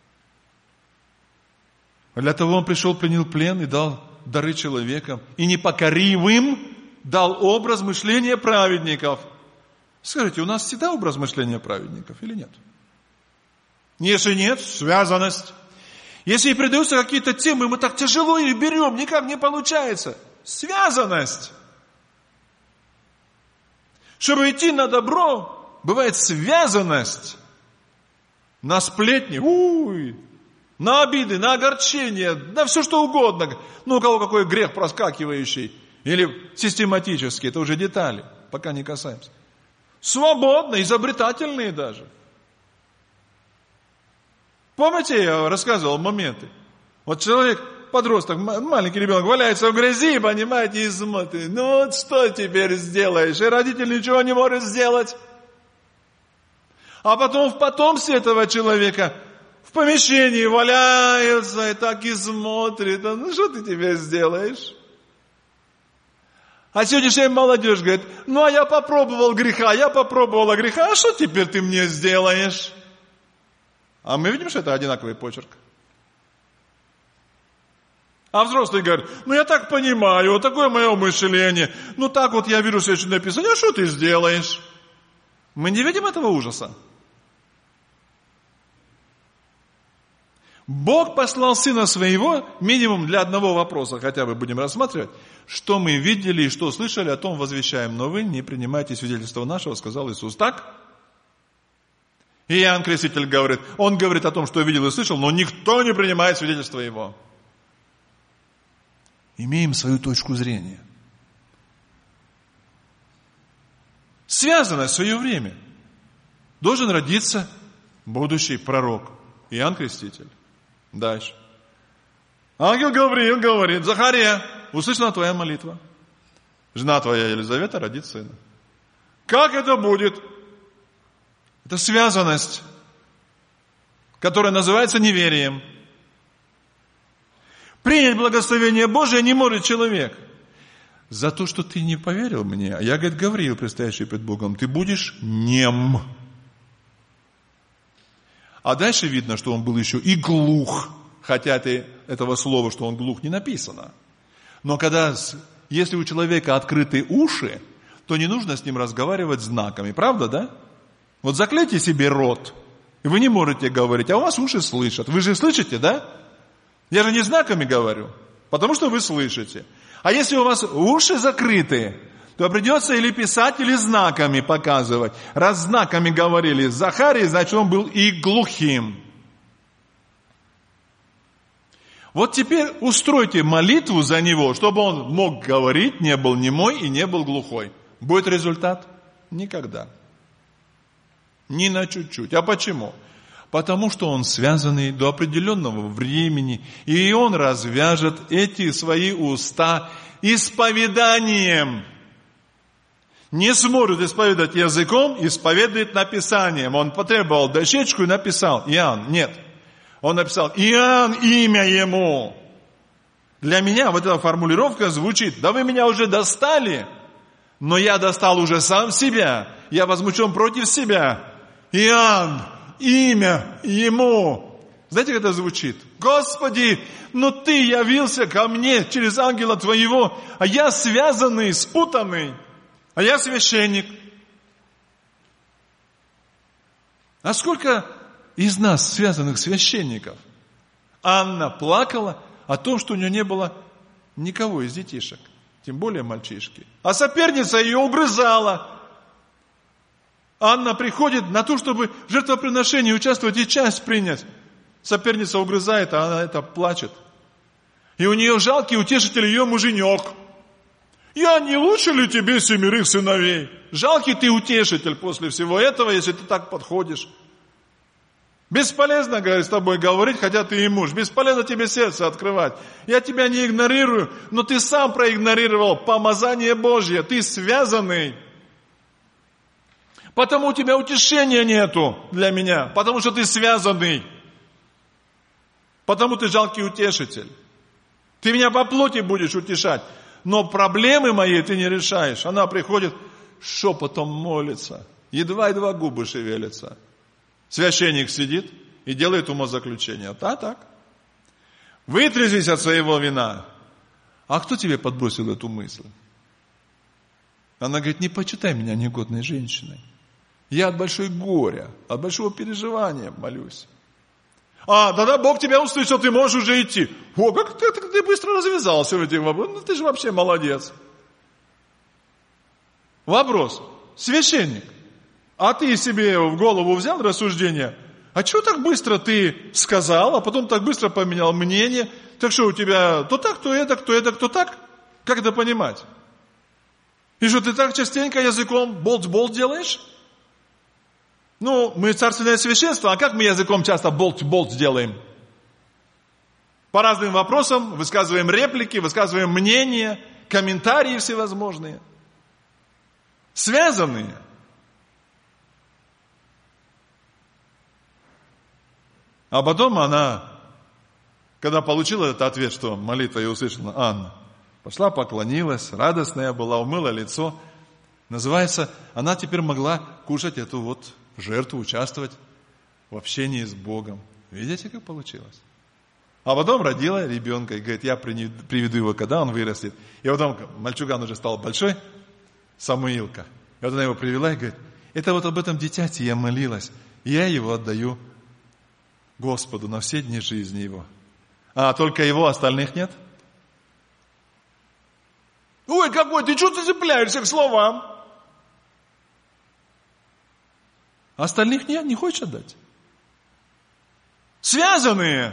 Для того он пришел, принял плен и дал дары человекам. И непокоривым дал образ мышления праведников. Скажите, у нас всегда образ мышления праведников или нет? Если нет, связанность. Если и придаются какие-то темы, мы так тяжело их берем, никак не получается. Связанность. Чтобы идти на добро, бывает связанность. На сплетни, на обиды, на огорчение, на все что угодно. У кого какой грех проскакивающий. Или систематически, это уже детали, пока не касаемся. Свободные, изобретательные даже. Помните, я рассказывал моменты? Вот человек, подросток, маленький ребенок, валяется в грязи, понимаете, и смотрит. Что теперь сделаешь? И родитель ничего не может сделать. А потом в потомстве этого человека в помещении валяется и так и смотрит. Что ты теперь сделаешь? А сегодняшняя молодежь говорит, а я попробовала греха, а что теперь ты мне сделаешь? А мы видим, что это одинаковый почерк. А взрослые говорят, я так понимаю, вот такое мое мышление. Так вот я вижу, что написано, а что ты сделаешь? Мы не видим этого ужаса. Бог послал Сына Своего, минимум для одного вопроса, хотя бы будем рассматривать, что мы видели и что слышали, о том возвещаем, но вы не принимайте свидетельство нашего, сказал Иисус. Так? И Иоанн Креститель говорит, он говорит о том, что видел и слышал, но никто не принимает свидетельство его. Имеем свою точку зрения. Связано в свое время. Должен родиться будущий пророк. Иоанн Креститель. Дальше. Ангел Гавриил говорит: Захария, услышана твоя молитва. Жена твоя Елизавета родит сына. Как это будет? Это связанность, которая называется неверием. Принять благословение Божие не может человек. За то, что ты не поверил мне, а я, говорит, Гавриил, предстоящий пред Богом, ты будешь нем. А дальше видно, что он был еще и глух. Хотя этого слова, что он глух, не написано. Но если у человека открыты уши, то не нужно с ним разговаривать знаками. Правда, да? Вот заклейте себе рот, и вы не можете говорить, а у вас уши слышат. Вы же слышите, да? Я же не знаками говорю, потому что вы слышите. А если у вас уши закрыты, то придется или писать, или знаками показывать. Раз знаками говорили с Захарией, значит, он был и глухим. Вот теперь устройте молитву за него, чтобы он мог говорить, не был немой и не был глухой. Будет результат? Никогда. Ни на чуть-чуть. А почему? Потому что он связанный до определенного времени, и он развяжет эти свои уста исповеданием. Не сможет исповедать языком, исповедует написанием. Он потребовал дощечку и написал: Иоанн. Нет. Он написал: Иоанн, имя ему. Для меня вот эта формулировка звучит: да вы меня уже достали, но я достал уже сам себя. Я возмущен против себя. Иоанн, имя ему. Знаете, как это звучит? Господи, но ты явился ко мне через ангела твоего, а я связанный, спутанный, а я священник. А сколько из нас связанных священников? Анна плакала о том, что у нее не было никого из детишек, тем более мальчишки. А соперница ее угрызала. Анна приходит на то, чтобы в жертвоприношении участвовать и часть принять. Соперница угрызает, а она это плачет. И у нее жалкий утешитель ее муженек. Я не лучше ли тебе 7 сыновей? Жалкий ты утешитель после всего этого, если ты так подходишь. Бесполезно, говорит, с тобой говорить, хотя ты и муж. Бесполезно тебе сердце открывать. Я тебя не игнорирую, но ты сам проигнорировал помазание Божье. Ты связанный. Потому у тебя утешения нету для меня. Потому что ты связанный. Потому ты жалкий утешитель. Ты меня по плоти будешь утешать. Но проблемы мои ты не решаешь. Она приходит, шепотом молится. Едва-едва губы шевелятся. Священник сидит и делает умозаключение. Так. Вытрезвись от своего вина. А кто тебе подбросил эту мысль? Она говорит: не почитай меня негодной женщиной. Я от большой горя, от большого переживания молюсь. Тогда Бог тебя услышал, ты можешь уже идти. Как ты быстро развязался в этих вопросах. Ты же вообще молодец. Вопрос. Священник. А ты себе в голову взял рассуждение? А что так быстро ты сказал, а потом так быстро поменял мнение? Так что у тебя то так, то это, то так? Как это понимать? И что ты так частенько языком болт-болт делаешь? Мы царственное священство, а как мы языком часто болт-болт делаем? По разным вопросам высказываем реплики, высказываем мнения, комментарии всевозможные. Связанные. А потом она, когда получила этот ответ, что молитва ее услышана, Анна, пошла, поклонилась, радостная была, умыла лицо. Называется, она теперь могла кушать эту жертву, участвовать в общении с Богом. Видите, как получилось? А потом родила ребенка и говорит: я приведу его, когда он вырастет. И потом мальчуган уже стал большой, Самуилка. И вот она его привела и говорит: это об этом дитяти я молилась, и я его отдаю Господу на все дни жизни его. А только его, остальных нет? Ой, какой, ты что ты цепляешься к словам? Остальных нет, не хочешь отдать. Связанные.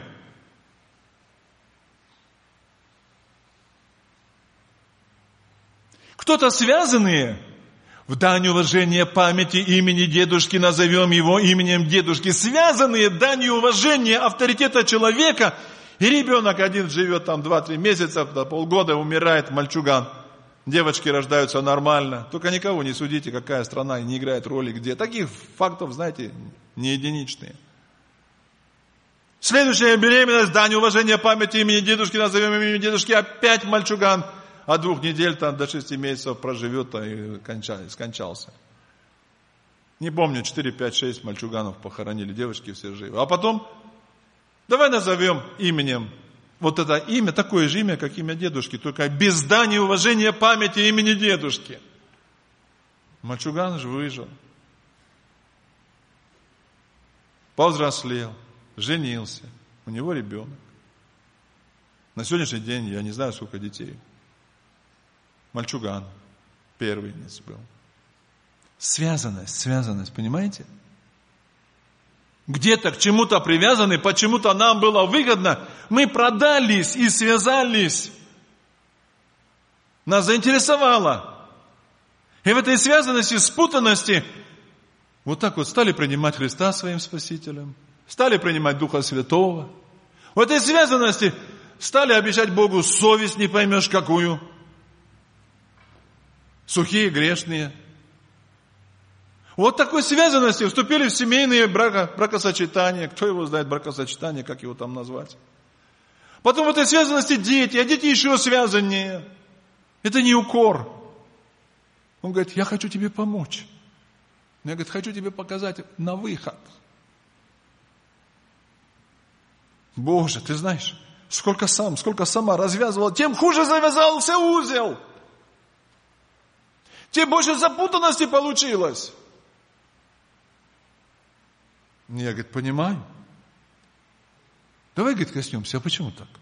Кто-то связанные В дань уважения памяти имени дедушки назовем его именем дедушки. Связанные данью уважения авторитета человека. И ребенок один живет там 2-3 месяца, до полгода умирает мальчуган. Девочки рождаются нормально. Только никого не судите, какая страна не играет роли где. Таких фактов, знаете, не единичные. Следующая беременность, дань уважения памяти имени дедушки, назовем имени дедушки, опять мальчуган. От 2 недель там, до 6 месяцев проживет и скончался. Не помню, 4, 5, 6 мальчуганов похоронили, девочки все живы. А потом, давай назовем именем, вот это имя, такое же имя, как имя дедушки, только без дани уважения памяти имени дедушки. Мальчуган же выжил. Повзрослел, женился, у него ребенок. На сегодняшний день я не знаю, сколько детей. Мальчуган, первенец был. Связанность, понимаете? Где-то к чему-то привязаны, почему-то нам было выгодно. Мы продались и связались. Нас заинтересовало. И в этой связанности, спутанности, вот так вот стали принимать Христа своим Спасителем, стали принимать Духа Святого. В этой связанности стали обещать Богу совесть не поймешь какую. Сухие, грешные. Вот такой связанности вступили в семейные бракосочетания. Кто его знает, бракосочетание, как его там назвать. Потом в этой связанности дети, а дети еще связаннее. Это не укор. Он говорит, я хочу тебе помочь. Я, говорит, хочу тебе показать на выход. Боже, ты знаешь, сколько сама развязывала, тем хуже завязался узел. Тем больше запутанности получилось. Я, говорит, понимаю. Давай, говорит, коснемся. А почему так?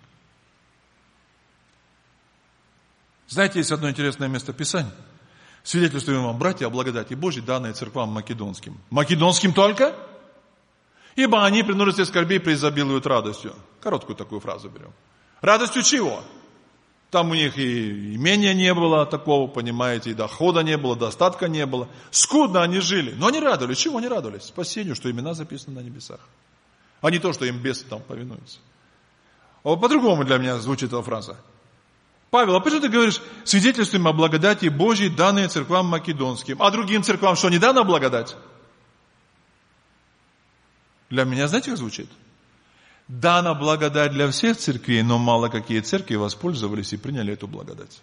Знаете, есть одно интересное место Писания. Свидетельствуем вам, братья, о благодати Божьей, данной церквам македонским. Македонским только? Ибо они при множестве скорбей преизобилуют радостью. Короткую такую фразу берем. Радостью чего? Там у них и имения не было такого, понимаете, и дохода не было, достатка не было. Скудно они жили. Но они радовались. Чего они радовались? Спасению, что имена записаны на небесах. А не то, что им бесы там повинуются. А вот по-другому для меня звучит эта фраза. Павел, а почему ты говоришь, свидетельствуем о благодати Божьей, данной церквам македонским? А другим церквам что, не дана благодать? Для меня, знаете, как звучит? Дана благодать для всех церквей, но мало какие церкви воспользовались и приняли эту благодать.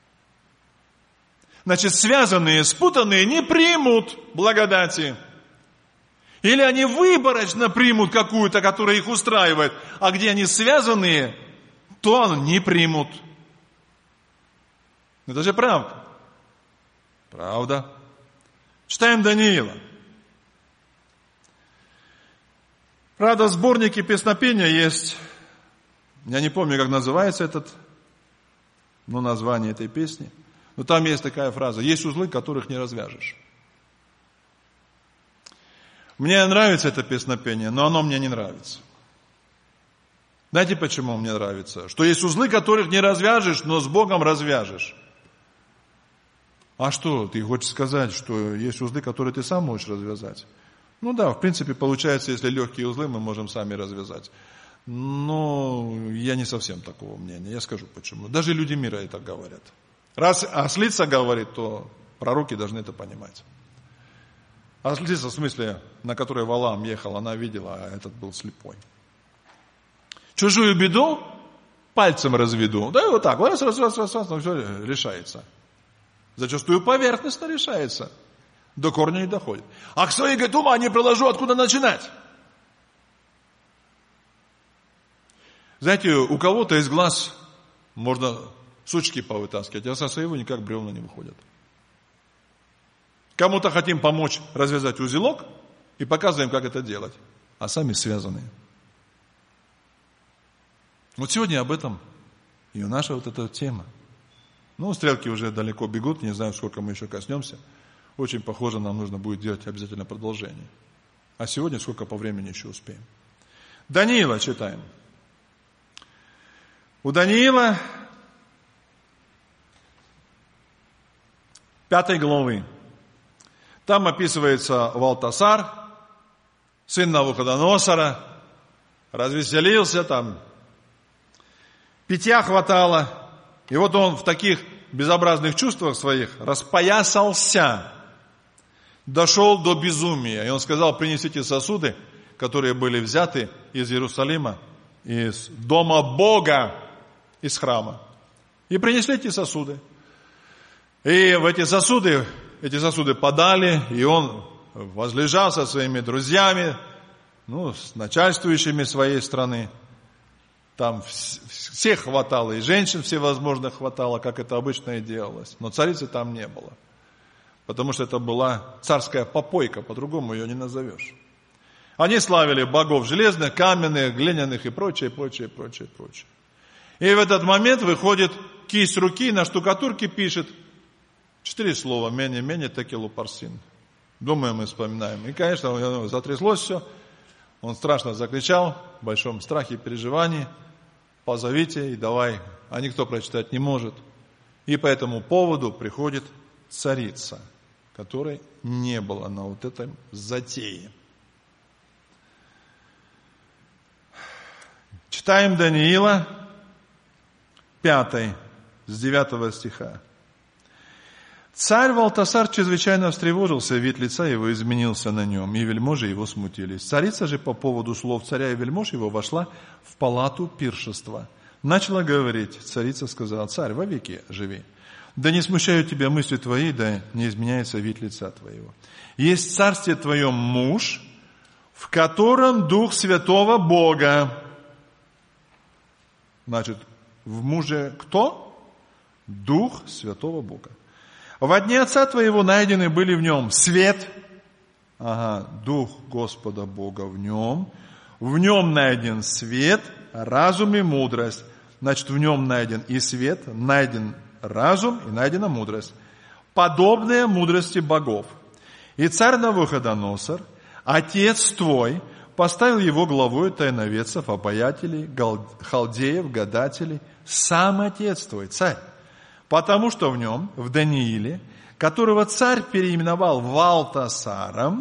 Значит, связанные, спутанные не примут благодати. Или они выборочно примут какую-то, которая их устраивает, а где они связанные, то они не примут. Это же правда. Правда. Читаем Даниила. Правда, в сборнике песнопения есть, я не помню, как называется название этой песни, но там есть такая фраза: есть узлы, которых не развяжешь. Мне нравится это песнопение, но оно мне не нравится. Знаете, почему мне нравится? Что есть узлы, которых не развяжешь, но с Богом развяжешь. А что, ты хочешь сказать, что есть узлы, которые ты сам можешь развязать? Ну да, в принципе, получается, если легкие узлы, мы можем сами развязать. Но я не совсем такого мнения. Я скажу почему. Даже люди мира это говорят. Раз ослица говорит, то пророки должны это понимать. Ослица, в смысле, на которой Валаам ехал, она видела, а этот был слепой. Чужую беду пальцем разведу. Да и вот так, раз, все решается. Зачастую поверхностно решается. До корня не доходит. А к своей, говорит, ума не приложу, откуда начинать? Знаете, у кого-то из глаз можно сучки повытаскивать, а со своего никак бревна не выходят. Кому-то хотим помочь развязать узелок и показываем, как это делать. А сами связаны. Вот сегодня об этом и наша вот эта тема. Ну, стрелки уже далеко бегут, не знаю, сколько мы еще коснемся. Очень похоже, нам нужно будет делать обязательно продолжение. А сегодня сколько по времени еще успеем. Даниила читаем. У Даниила 5 главы Там описывается Валтасар, сын Навуходоносора, развеселился, там питья хватало. И вот он в таких безобразных чувствах своих распоясался, дошел до безумия. И он сказал: принесите сосуды, которые были взяты из Иерусалима, из дома Бога, из храма. И принесли эти сосуды. И в эти сосуды подали, и он возлежал со своими друзьями, с начальствующими своей страны. Там всех хватало, и женщин всевозможных хватало, как это обычно и делалось. Но царицы там не было. Потому что это была царская попойка, по-другому ее не назовешь. Они славили богов железных, каменных, глиняных и прочее. И в этот момент выходит кисть руки, на штукатурке пишет 4 слова: «Мене, текелу парсин». Думаем, мы вспоминаем. И, конечно, у него затряслось все. Он страшно закричал, в большом страхе и переживании: «Позовите и давай». А никто прочитать не может. И по этому поводу приходит царица, которой не было на вот этой затее. Читаем Даниила 5, с 9 стиха. «Царь Валтасар чрезвычайно встревожился, вид лица его изменился на нем, и вельможи его смутились. Царица же по поводу слов царя и вельмож его вошла в палату пиршества. Начала говорить, царица сказала: царь, вовеки живи. Да не смущают тебя мысли твои, да не изменяется вид лица твоего. Есть в царстве твоем муж, в котором Дух Святого Бога». Значит, в муже кто? Дух Святого Бога. «Во дне отца твоего найдены были в нем свет». Дух Господа Бога в нем. В нем найден свет, разум и мудрость. Значит, в нем найден и свет, найден разум и найдена мудрость. Подобная мудрости богов. И царь Навуходоносор, отец твой, поставил его главой тайноведцев, обаятелей, халдеев, гадателей. Сам отец твой, царь. Потому что в нем, в Данииле, которого царь переименовал Валтасаром,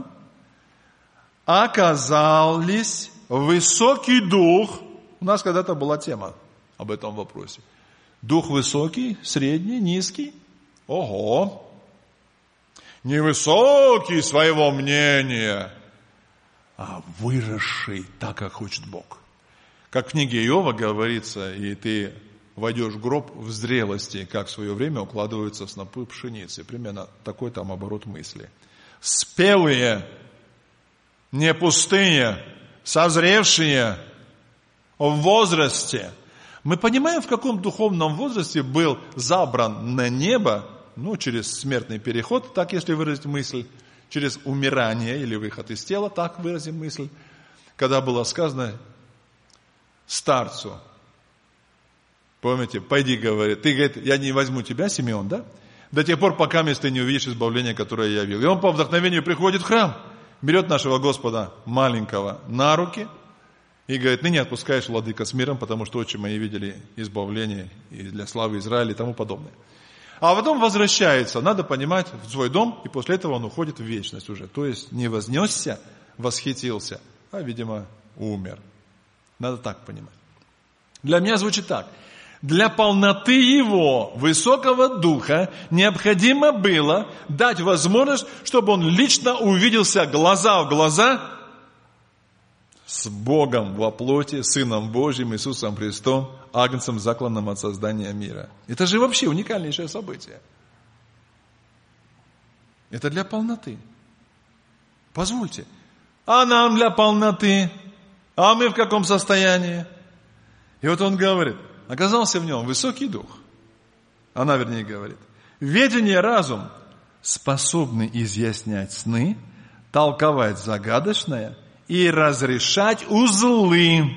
оказались высокий дух. У нас когда-то была тема об этом вопросе. Дух высокий, средний, низкий. Ого! Не высокий своего мнения, а выросший так, как хочет Бог. Как в книге Иова говорится: и ты войдешь в гроб в зрелости, как в свое время укладываются снопы пшеницы. Примерно такой там оборот мысли. Спелые, не пустые, созревшие в возрасте. Мы понимаем, в каком духовном возрасте был забран на небо, через смертный переход, так если выразить мысль, через умирание или выход из тела, так выразим мысль, когда было сказано старцу: помните, пойди, говорит, ты, говорит, я не возьму тебя, Симеон, да? До тех пор, пока ты не увидишь избавление, которое я явил. И он по вдохновению приходит в храм, берет нашего Господа маленького на руки и говорит: ныне отпускаешь, владыка, с миром, потому что отче мои видели избавление и для славы Израиля и тому подобное. А потом возвращается, надо понимать, в свой дом, и после этого он уходит в вечность уже. То есть не вознесся, восхитился, а, видимо, умер. Надо так понимать. Для меня звучит так. Для полноты его высокого духа необходимо было дать возможность, чтобы он лично увиделся глаза в глаза с Богом во плоти, Сыном Божьим, Иисусом Христом, Агнцем, закланным от создания мира. Это же вообще уникальнейшее событие. Это для полноты. Позвольте. А нам для полноты? А мы в каком состоянии? И вот он говорит: оказался в нем высокий дух. Она, вернее, говорит: ведение разум, способный изъяснять сны, толковать загадочное и разрешать узлы.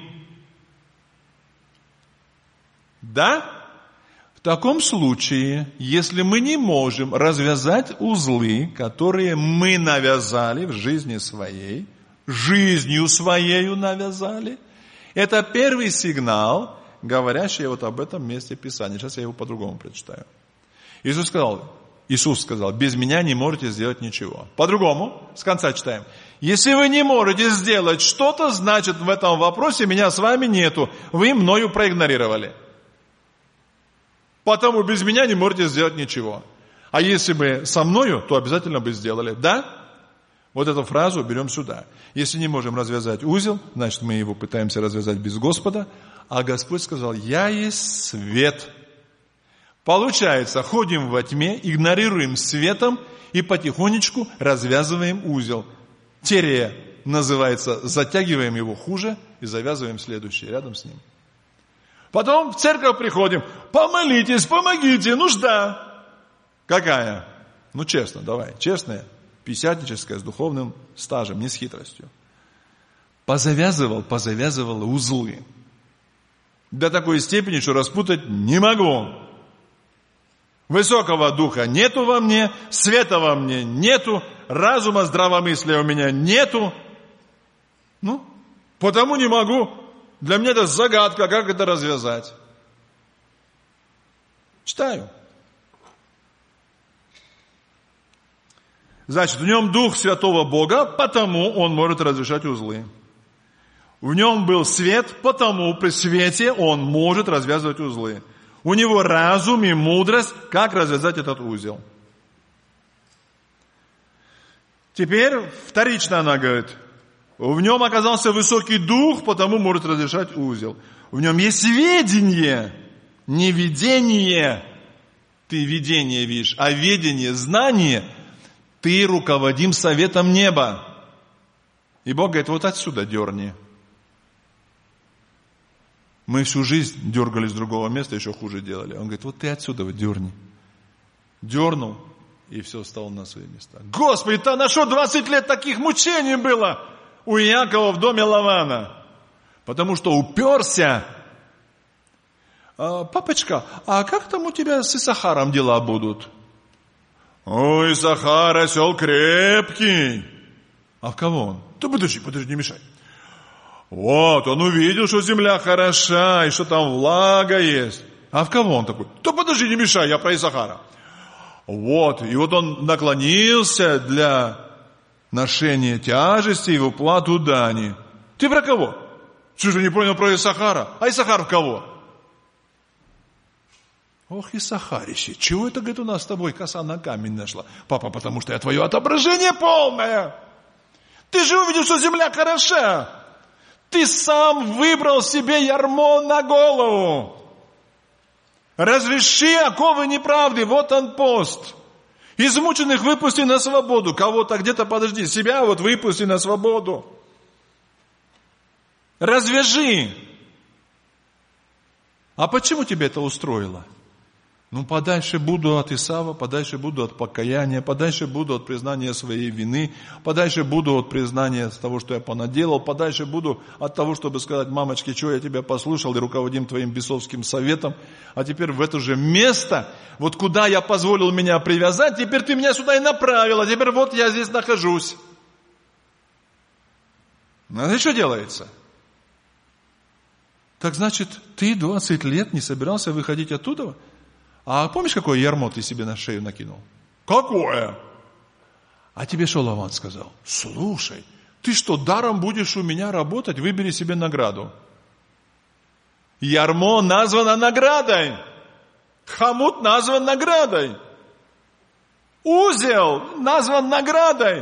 Да? В таком случае, если мы не можем развязать узлы, которые мы навязали в жизни своей, жизнью своею навязали, это первый сигнал, говорящий вот об этом месте Писания. Сейчас я его по-другому прочитаю. Иисус сказал: Иисус сказал, без меня не можете сделать ничего. По-другому, с конца читаем. Если вы не можете сделать что-то, значит в этом вопросе меня с вами нету. Вы мною проигнорировали. Потому без меня не можете сделать ничего. А если бы со мною, то обязательно бы сделали. Да? Вот эту фразу берем сюда. Если не можем развязать узел, значит мы его пытаемся развязать без Господа. А Господь сказал, я есть свет. Получается, ходим во тьме, игнорируем светом и потихонечку развязываем узел. Терея называется, затягиваем его хуже и завязываем следующий рядом с ним. Потом в церковь приходим, помолитесь, помогите, нужда. Какая? Ну честно, давай, честная, пятидесятническая, с духовным стажем, не с хитростью. Позавязывал узлы. До такой степени, что распутать не могу. Высокого духа нету во мне, света во мне нету, разума, здравомыслия у меня нету. Ну, потому не могу. Для меня это загадка, как это развязать. Читаю. Значит, в нем Дух Святого Бога, потому он может разрешать узлы. В нем был свет, потому при свете он может развязывать узлы. У него разум и мудрость, как развязать этот узел. Теперь вторично она говорит, в нем оказался высокий дух, потому может разрешать узел. В нем есть ведение, не видение. Ты видение видишь, а ведение, знание. Ты руководим советом неба. И Бог говорит, вот отсюда дерни. Мы всю жизнь дергались с другого места, еще хуже делали. Он говорит, вот ты отсюда вот дерни. Дернул, и все стало на свои места. Господи, на что 20 лет таких мучений было у Иакова в доме Лавана? Потому что уперся. Папочка, а как там у тебя с Исахаром дела будут? Ой, Исахар, осел крепкий. А в кого он? Да подожди, не мешай. Вот, он увидел, что земля хороша, и что там влага есть. А в кого он такой? Да подожди, не мешай, я про Исахара. Вот, и вот он наклонился для ношения тяжести и в уплату дани. Ты про кого? Что же не понял про Исахара? А Исахар в кого? Ох, Исахарище, чего это, говорит, у нас с тобой коса на камень нашла? Папа, потому что я твое отображение полное. Ты же увидел, что земля хороша. Ты сам выбрал себе ярмо на голову. Разреши оковы неправды, вот он пост. Измученных выпусти на свободу. Кого-то где-то, подожди, себя вот выпусти на свободу. Развяжи. А почему тебе это устроило? Ну, подальше буду от Исава, подальше буду от покаяния, подальше буду от признания своей вины, подальше буду от признания того, что я понаделал, подальше буду от того, чтобы сказать, мамочке, что я тебя послушал и руководим твоим бесовским советом, а теперь в это же место, вот куда я позволил меня привязать, теперь ты меня сюда и направил, а теперь вот я здесь нахожусь. Ну, что делается? Так значит, ты 20 лет не собирался выходить оттуда? А помнишь, какое ярмо ты себе на шею накинул? Какое? А тебе что Лаван сказал? Слушай, ты что, даром будешь у меня работать? Выбери себе награду. Ярмо названо наградой. Хомут назван наградой. Узел назван наградой.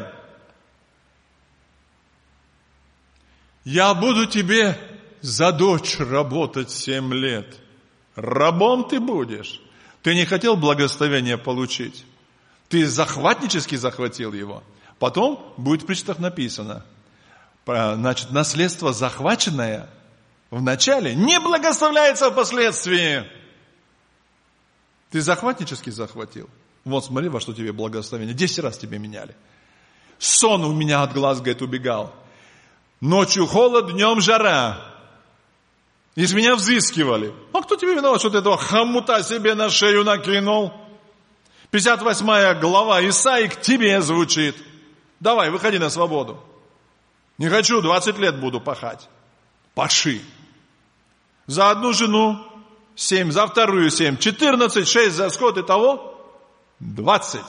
Я буду тебе за дочь работать 7 лет. Рабом ты будешь. Ты не хотел благословения получить. Ты захватнически захватил его. Потом будет в притчах написано. Значит, наследство захваченное вначале не благословляется впоследствии. Ты захватнически захватил. Вот смотри, во что тебе благословение. 10 раз тебе меняли. Сон у меня от глаз, говорит, убегал. Ночью холод, днем жара. Из меня взыскивали. А кто тебе виноват, что ты этого хомута себе на шею накинул? 58 глава Исаии к тебе звучит. Давай, выходи на свободу. Не хочу, 20 лет буду пахать. Паши. За одну жену 7, за вторую 7, 14, 6 за скот и того. 20.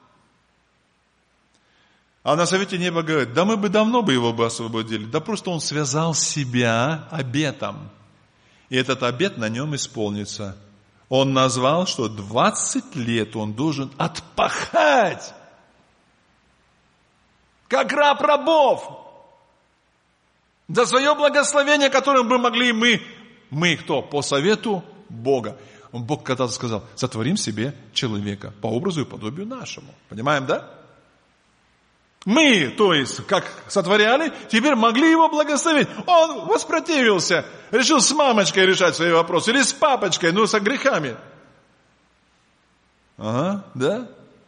А на совете неба говорит, да мы бы давно бы его освободили. Да просто он связал себя обетом. И этот обет на нем исполнится. Он назвал, что 20 лет он должен отпахать. Как раб рабов. За свое благословение, которым бы могли мы кто? По совету Бога. Бог когда-то сказал, сотворим себе человека по образу и подобию нашему. Понимаем, да? Мы, то есть, как сотворяли, теперь могли его благословить. Он воспротивился, решил с мамочкой решать свои вопросы, или с папочкой, но со грехами. Ага, да?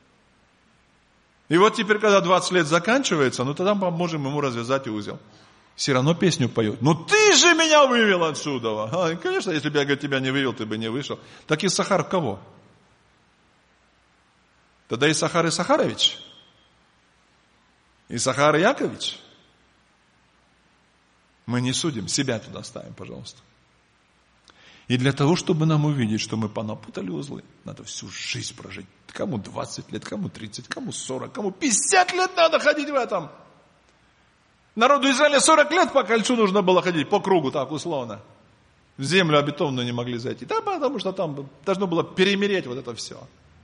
И вот теперь, когда 20 лет заканчивается, тогда мы можем ему развязать узел. Все равно песню поет. Ну ты же меня вывел отсюда. Конечно, если бы я тебя не вывел, ты бы не вышел. Так Иссахар кого? Тогда Иссахар Иссахарович. Иссахар Якович. Мы не судим, себя туда ставим, пожалуйста. И для того, чтобы нам увидеть, что мы понапутали узлы, надо всю жизнь прожить. Кому 20 лет, кому 30, кому 40, кому 50 лет надо ходить в этом. Народу Израиля 40 лет по кольцу нужно было ходить, по кругу, так условно. В землю обетованную не могли зайти. Да, потому что там должно было перемереть вот это все.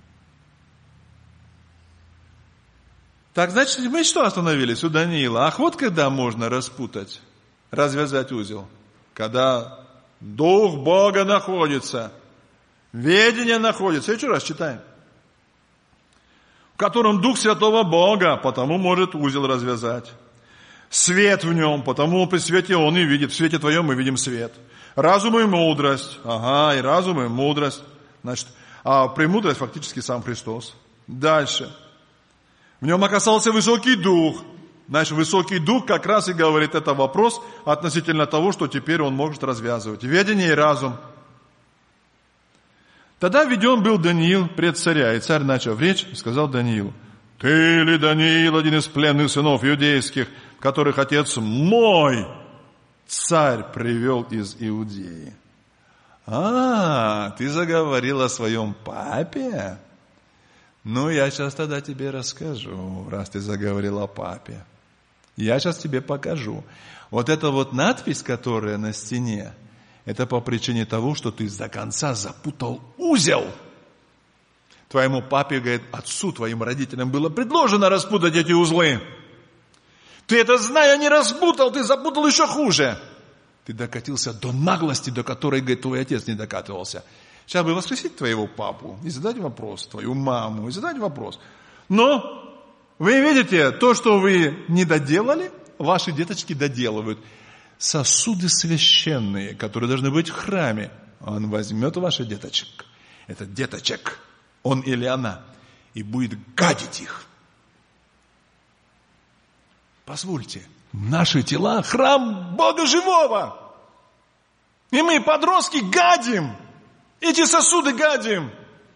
Так, значит, мы что остановились у Даниила? Ах, вот когда можно распутать, развязать узел. Когда Дух Бога находится, ведение находится. Еще раз читаем. В котором Дух Святого Бога, потому может узел развязать. Свет в нем, потому при свете он и видит. В свете твоем мы видим свет. Разум и мудрость. Ага, и разум и мудрость. Значит, а премудрость фактически сам Христос. Дальше. В нем оказался высокий дух. Значит, высокий дух как раз и говорит, это вопрос относительно того, что теперь он может развязывать. Ведение и разум. Тогда введен был Даниил пред царя, и царь, начав речь, сказал Даниилу, ты ли, Даниил, один из пленных сынов иудейских, которых отец мой, царь, привел из Иудеи? Ты заговорил о своем папе? Ну, я сейчас тогда тебе расскажу, раз ты заговорил о папе. Я сейчас тебе покажу. Вот эта вот надпись, которая на стене, это по причине того, что ты до конца запутал узел. Твоему папе, говорит, отцу, твоим родителям было предложено распутать эти узлы. Ты это, зная, не распутал, ты запутал еще хуже. Ты докатился до наглости, до которой, говорит, твой отец не докатывался. Сейчас бы воскресить твоего папу и задать вопрос, твою маму и задать вопрос. Но вы видите, то, что вы не доделали, ваши деточки доделывают. Сосуды священные, которые должны быть в храме, он возьмет ваших деточек, этот деточек, он или она, и будет гадить их. Позвольте, наши тела – храм Бога живого. И мы, подростки, гадим. Эти сосуды гадим.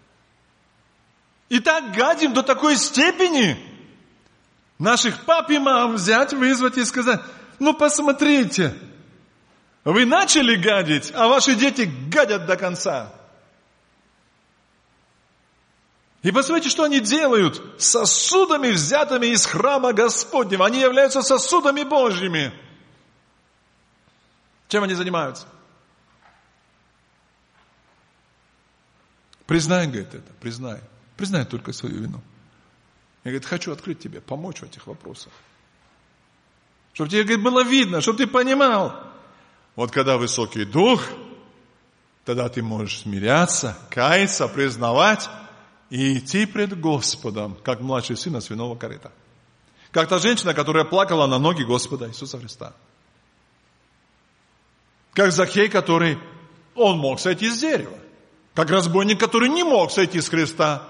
И так гадим до такой степени. Наших пап и мам взять, вызвать и сказать, ну посмотрите, вы начали гадить, а ваши дети гадят до конца. И посмотрите, что они делают с сосудами, взятыми из храма Господнего. Они являются сосудами Божьими. Чем они занимаются? Признай, говорит, это, признай. Признай только свою вину. Я, говорит, хочу открыть тебе, помочь в этих вопросах. Чтобы тебе, говорит, было видно, чтобы ты понимал. Вот когда высокий дух, тогда ты можешь смиряться, каяться, признавать и идти пред Господом, как младший сын от свиного корыта. Как та женщина, которая плакала на ноги Господа Иисуса Христа. Как Захей, который, он мог сойти с дерева. Как разбойник, который не мог сойти с креста.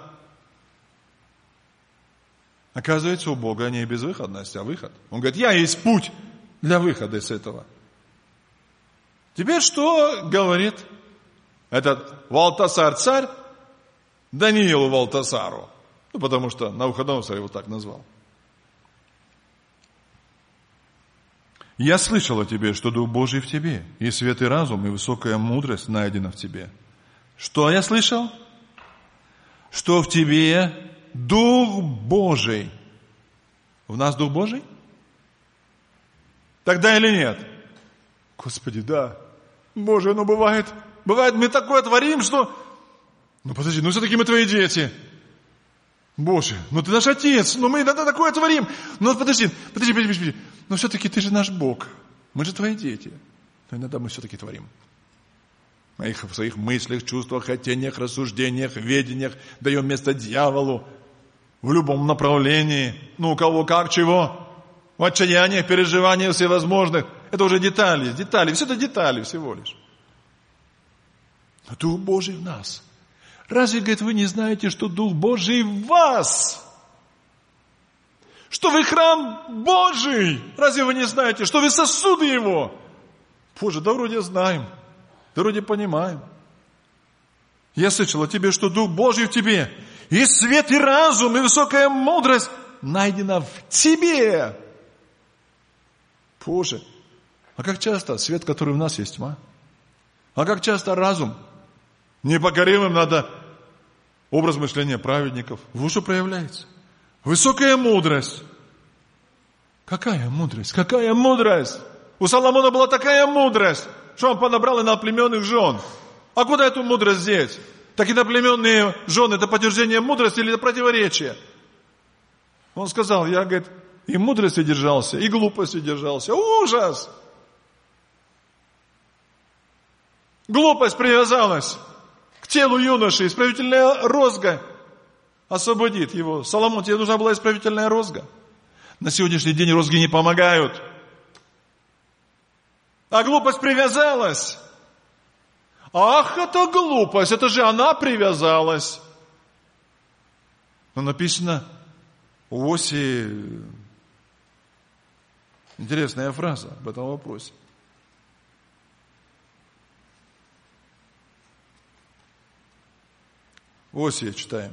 Оказывается, у Бога не безвыходность, а выход. Он говорит, я есть путь для выхода из этого. Теперь что говорит этот Валтасар царь Даниилу Валтасару? Ну, потому что Навуходоносор его так назвал. Я слышал о тебе, что Дух Божий в тебе, и свет, и разум, и высокая мудрость найдена в тебе. Что я слышал? что в тебе Дух Божий. В нас Дух Божий? Тогда или нет? Господи, да. Боже, но бывает мы такое творим, что... подожди, все-таки мы твои дети. Боже, ты наш Отец, мы иногда такое творим. Подожди. Все-таки ты же наш Бог. Мы же твои дети. Но иногда мы все-таки творим. В своих мыслях, чувствах, хотениях, рассуждениях, ведениях даем место дьяволу в любом направлении. У кого как, чего. В отчаяниях, переживаниях всевозможных. Это уже детали. Все это детали всего лишь. Но Дух Божий в нас. Разве, говорит, вы не знаете, что Дух Божий в вас? Что вы храм Божий? Разве вы не знаете, что вы сосуды Его? Боже, да вроде знаем, да вроде понимаем. Я слышал о тебе, что Дух Божий в тебе, и свет, и разум, и высокая мудрость найдена в тебе. Боже, а как часто свет, который в нас есть, тьма? А как часто разум? Непокоримым надо образ мышления праведников. Вот что проявляется. Высокая мудрость. Какая мудрость? Какая мудрость? У Соломона была такая мудрость, что он подобрал иноплеменных жен. А куда эту мудрость деть? Так иноплеменные жены — это подтверждение мудрости или это противоречие? Он сказал, я, говорит, и мудрости держался, и глупости держался. Ужас! Глупость привязалась к телу юноши, исправительная розга освободит его. Соломон, тебе нужна была исправительная розга. На сегодняшний день розги не помогают. А глупость привязалась. Ах, это глупость, это же она привязалась. Но написано у Осии интересная фраза об этом вопросе. Осия читаем.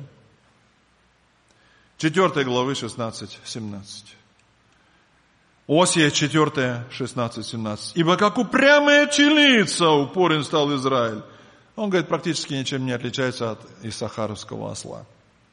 4 главы 16-17. Осия 4, 16-17. «Ибо как упрямая телица упорен стал Израиль». Он, говорит, практически ничем не отличается от иссахаровского осла.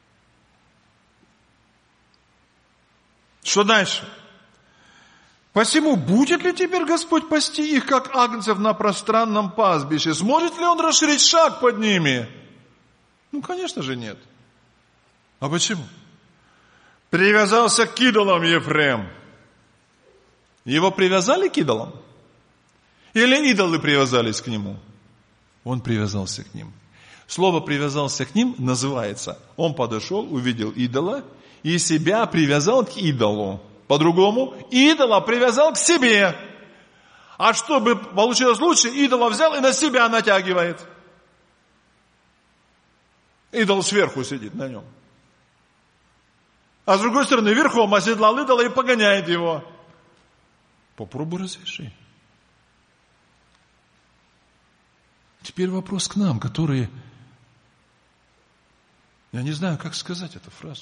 Что дальше? «Посему будет ли теперь Господь пасти их, как агнцев на пространном пастбище? Сможет ли Он расширить шаг под ними?» Конечно же, нет. А почему? Привязался к идолам Ефрем. Его привязали к идолам? Или идолы привязались к нему? Он привязался к ним. Слово «привязался к ним» называется: он подошел, увидел идола и себя привязал к идолу. По-другому, идола привязал к себе. А чтобы получилось лучше, идола взял и на себя натягивает. Идол сверху сидит на нем. А с другой стороны, верхом оседлал идола и погоняет его. Попробуй разреши. Теперь вопрос к нам, которые... Я не знаю, как сказать эту фразу.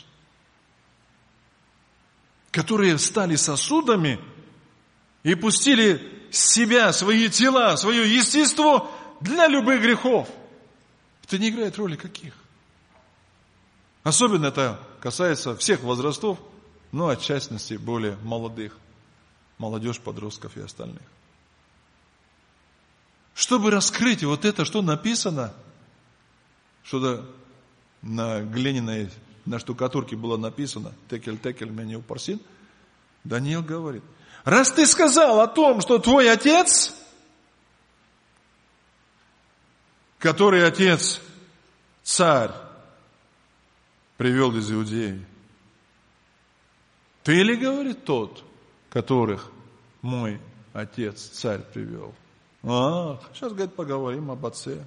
Которые стали сосудами и пустили себя, свои тела, свое естество для любых грехов. Это не играет роли каких. Особенно это касается всех возрастов, но от частности более молодых, молодежь, подростков и остальных. Чтобы раскрыть вот это, что написано, что на глиняной, на штукатурке было написано, текель меню парсин, Даниил говорит, раз ты сказал о том, что твой отец, который отец, царь, привел из Иудеи. Ты ли, говорит, тот, которых мой отец, царь, привел? Сейчас, говорит, поговорим об отце.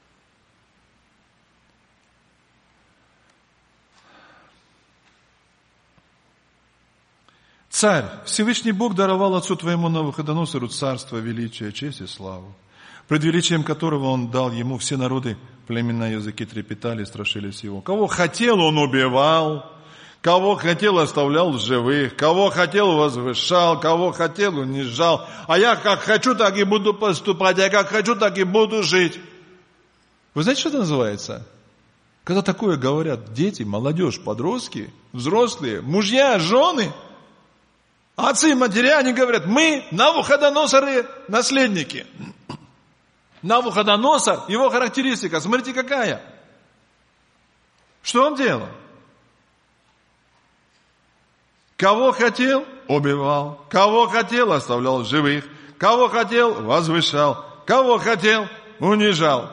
Царь, Всевышний Бог даровал отцу твоему Навуходоносору царство, величие, честь и славу, пред величием которого он дал ему все народы, племена, языки трепетали, страшились его. Кого хотел, он убивал, кого хотел, оставлял в живых, кого хотел, возвышал, кого хотел, унижал. А я как хочу, так и буду поступать, я как хочу, так и буду жить. Вы знаете, что это называется? Когда такое говорят дети, молодежь, подростки, взрослые, мужья, жены, отцы и матери, они говорят, мы Навуходоносоры наследники. Навуходоносор, его характеристика, смотрите какая. Что он делал? Кого хотел, убивал. Кого хотел, оставлял в живых. Кого хотел, возвышал. Кого хотел, унижал.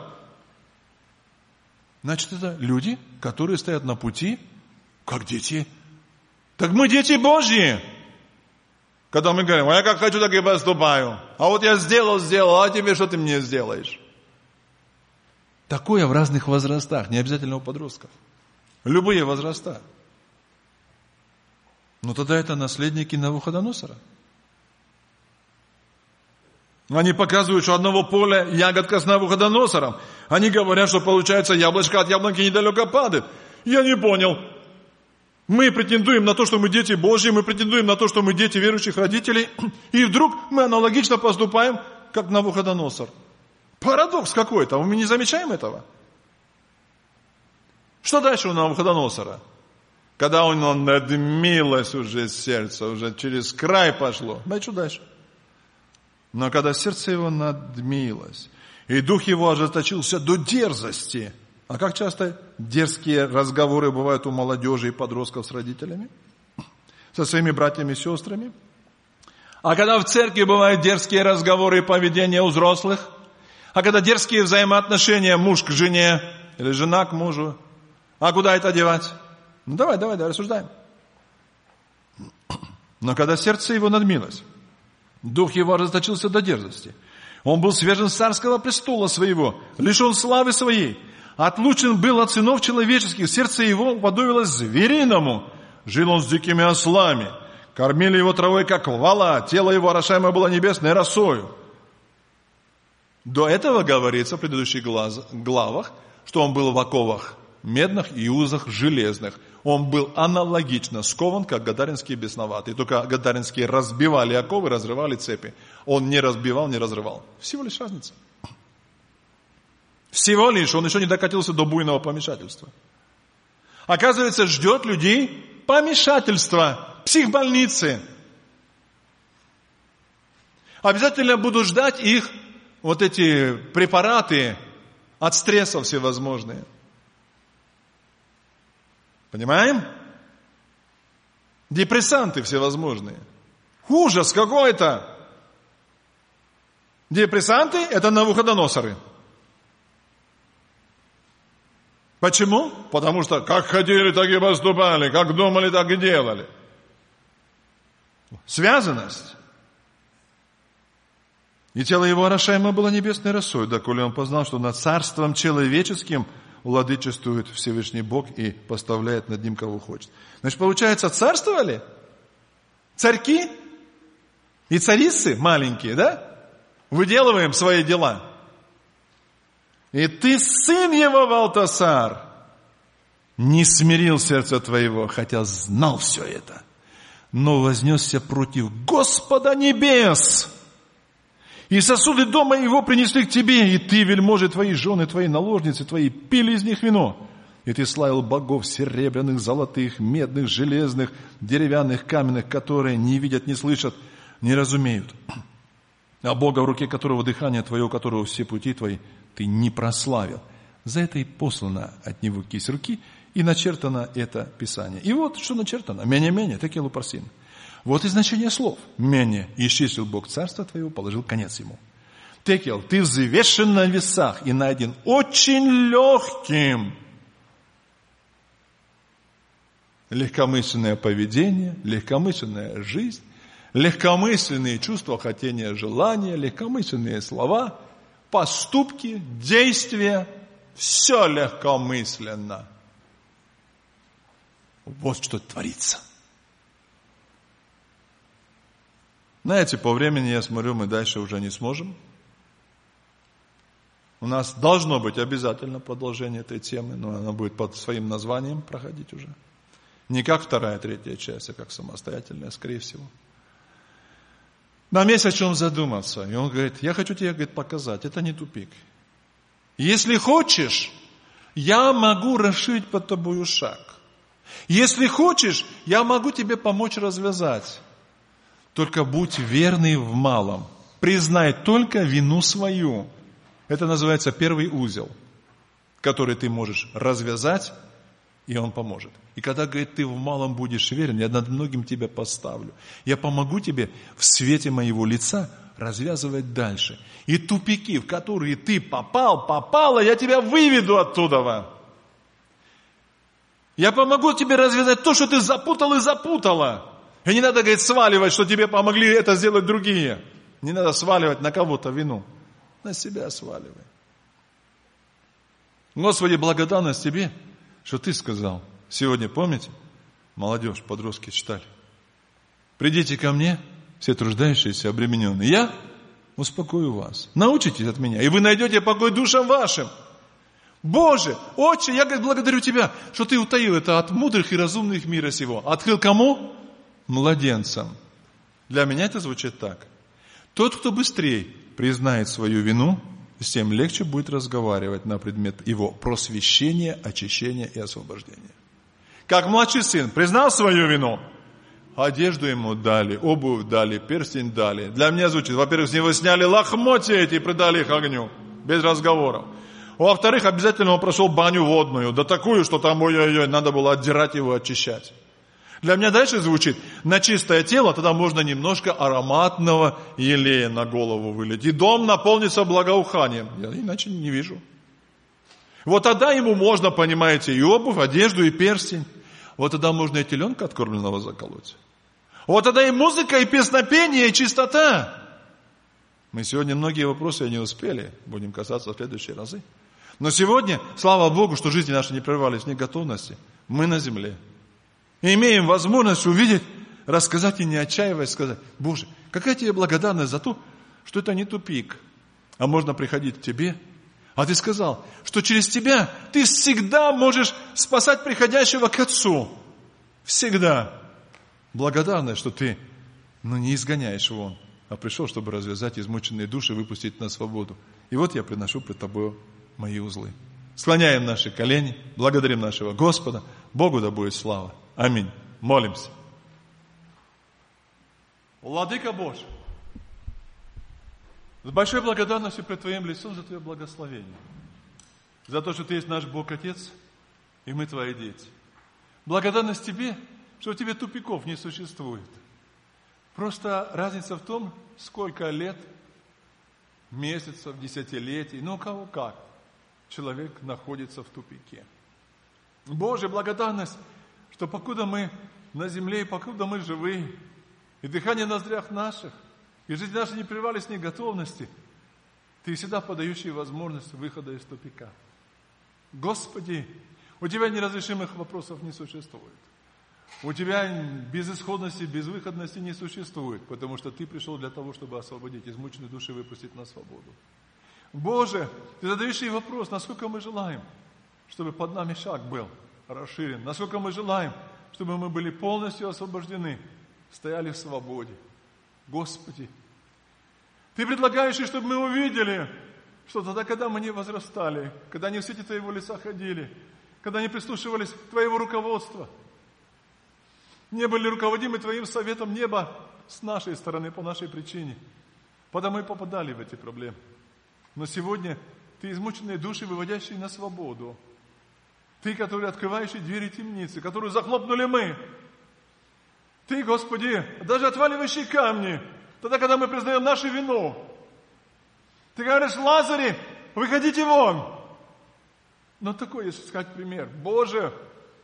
Значит, это люди, которые стоят на пути, как дети. Так мы дети Божьи. Когда мы говорим, а я как хочу, так и поступаю. А вот я сделал, а тебе что ты мне сделаешь? Такое в разных возрастах, не обязательно у подростков. Любые возраста. Но тогда это наследники Навуходоносора. Они показывают, что одного поля ягодка с Навуходоносором. Они говорят, что получается яблочко от яблоньки недалеко падает. Я не понял. Мы претендуем на то, что мы дети Божьи, мы претендуем на то, что мы дети верующих родителей, и вдруг мы аналогично поступаем, как Навуходоносор. Парадокс какой-то, мы не замечаем этого. Что дальше у Навуходоносора? Когда он надмилось уже сердце, уже через край пошло. Знаете, что дальше? Но когда сердце его надмилось, и дух его ожесточился до дерзости. А как часто дерзкие разговоры бывают у молодежи и подростков с родителями? Со своими братьями и сестрами? А когда в церкви бывают дерзкие разговоры и поведение у взрослых? А когда дерзкие взаимоотношения муж к жене или жена к мужу? А куда это девать? Ну давай, рассуждаем. Но когда сердце его надмилось, дух его ожесточился до дерзости, он был свержен с царского престола своего, лишен славы своей, отлучен был от сынов человеческих, сердце его уподобилось звериному, жил он с дикими ослами, кормили его травой, как вала, тело его орошаемое было небесной росою. До этого говорится в предыдущих главах, что он был в оковах медных и узах железных. Он был аналогично скован, как гадаринские бесноватые. Только гадаринские разбивали оковы, разрывали цепи. Он не разбивал, не разрывал. Всего лишь разница. Всего лишь он еще не докатился до буйного помешательства. Оказывается, ждет людей помешательство, психбольницы. Обязательно будут ждать их вот эти препараты от стресса всевозможные. Понимаем? Депрессанты всевозможные. Ужас какой-то. Депрессанты – это Навуходоносоры. Почему? Потому что как хотели, так и поступали, как думали, так и делали. Связанность. И тело его орошаемо было небесной росой, доколе он познал, что над царством человеческим владычествует Всевышний Бог и поставляет над ним кого хочет. Значит, получается, царствовали? Царьки и царицы маленькие, да? Выделываем свои дела. И ты, сын его, Валтасар, не смирил сердце твоего, хотя знал все это, но вознесся против Господа небес. И сосуды дома его принесли к тебе, и ты, вельможи твои, жены твои, наложницы твои, пили из них вино. И ты славил богов серебряных, золотых, медных, железных, деревянных, каменных, которые не видят, не слышат, не разумеют. А Бога, в руке которого дыхание твое, у которого все пути твои, ты не прославил. За это и послана от него кисть руки, и начертано это Писание. И вот что начертано. Менее, текелу парсин. Вот и значение слов. Менее, исчислил Бог царство твоего, положил конец ему. Текел, ты взвешен на весах и найден очень легким. Легкомысленное поведение, легкомысленная жизнь, легкомысленные чувства, хотения, желания, легкомысленные слова, поступки, действия. Все легкомысленно. Вот что творится. Знаете, по времени, я смотрю, мы дальше уже не сможем. У нас должно быть обязательно продолжение этой темы, но она будет под своим названием проходить уже. Не как вторая, третья часть, а как самостоятельная, скорее всего. Нам есть о чем задуматься. И он говорит, я хочу тебе, говорит, показать, это не тупик. Если хочешь, Я могу расширить под тобою шаг. Если хочешь, я могу тебе помочь развязать. Только будь верный в малом. Признай только вину свою. Это называется первый узел, который ты можешь развязать, и он поможет. И когда, говорит, ты в малом будешь верен, я над многим тебя поставлю. Я помогу тебе в свете моего лица развязывать дальше. И тупики, в которые ты попала, я тебя выведу оттуда. Я помогу тебе развязать то, что ты запутал и запутала. И не надо, говорит, сваливать, что тебе помогли это сделать другие. Не надо сваливать на кого-то вину. На себя сваливай. Господи, благодарность тебе, что ты сказал. Сегодня, помните, молодежь, подростки читали. Придите ко мне, все труждающиеся, обремененные. Я успокою вас. Научитесь от меня, и вы найдете покой душам вашим. Боже, Отче, я, говорит, благодарю Тебя, что Ты утаил это от мудрых и разумных мира сего. Открыл кому? Младенцам. Для меня это звучит так. Тот, кто быстрее признает свою вину, с тем легче будет разговаривать на предмет его просвещения, очищения и освобождения. Как младший сын признал свою вину, одежду ему дали, обувь дали, перстень дали. Для меня звучит, во-первых, с него сняли лохмотья эти и придали их огню, без разговоров. Во-вторых, обязательно он прошел баню водную, да такую, что там, ой-ой-ой, надо было отдирать его, очищать. Для меня дальше звучит, на чистое тело тогда можно немножко ароматного елея на голову вылить. И дом наполнится благоуханием. Я иначе не вижу. Вот тогда ему можно, понимаете, и обувь, одежду, и перстень. Вот тогда можно и теленка откормленного заколоть. Вот тогда и музыка, и песнопение, и чистота. Мы сегодня многие вопросы не успели, будем касаться в следующие разы. Но сегодня, слава Богу, что жизни наши не прервались в неготовности. Мы на земле. И имеем возможность увидеть, рассказать и не отчаиваясь, сказать, Боже, какая тебе благодарность за то, что это не тупик, а можно приходить к Тебе. А Ты сказал, что через Тебя Ты всегда можешь спасать приходящего к Отцу. Всегда. Благодарность, что Ты не изгоняешь вон, а пришел, чтобы развязать измученные души, выпустить на свободу. И вот я приношу пред Тобою мои узлы. Склоняем наши колени, благодарим нашего Господа. Богу да будет слава. Аминь. Молимся. Владыка Божий, с большой благодарностью пред Твоим лицом за Твое благословение. За то, что Ты есть наш Бог Отец, и мы Твои дети. Благодарность Тебе, что в Тебе тупиков не существует. Просто разница в том, сколько лет, месяцев, десятилетий, у кого как, человек находится в тупике. Боже, благодарность, что покуда мы на земле, и покуда мы живы, и дыхание в ноздрях наших, и жизнь наша не прервались неготовности, Ты всегда подающий возможность выхода из тупика. Господи, у Тебя неразрешимых вопросов не существует. У Тебя безысходности, безвыходности не существует, потому что Ты пришел для того, чтобы освободить измученные души и выпустить на свободу. Боже, Ты задающий вопрос, насколько мы желаем, чтобы под нами шаг был расширен, насколько мы желаем, чтобы мы были полностью освобождены, стояли в свободе. Господи, Ты предлагаешь, чтобы мы увидели, что тогда, когда мы не возрастали, когда не в свете Твоего лица ходили, когда не прислушивались к Твоего руководства, не были руководимы Твоим советом неба с нашей стороны, по нашей причине, тогда мы попадали в эти проблемы. Но сегодня Ты измученные души, выводящие на свободу. Ты, который открывающий двери темницы, которую захлопнули мы. Ты, Господи, даже отваливающий камни, тогда, когда мы признаем нашу вину. Ты говоришь, Лазаре, выходите вон. Но такой, если сказать пример. Боже,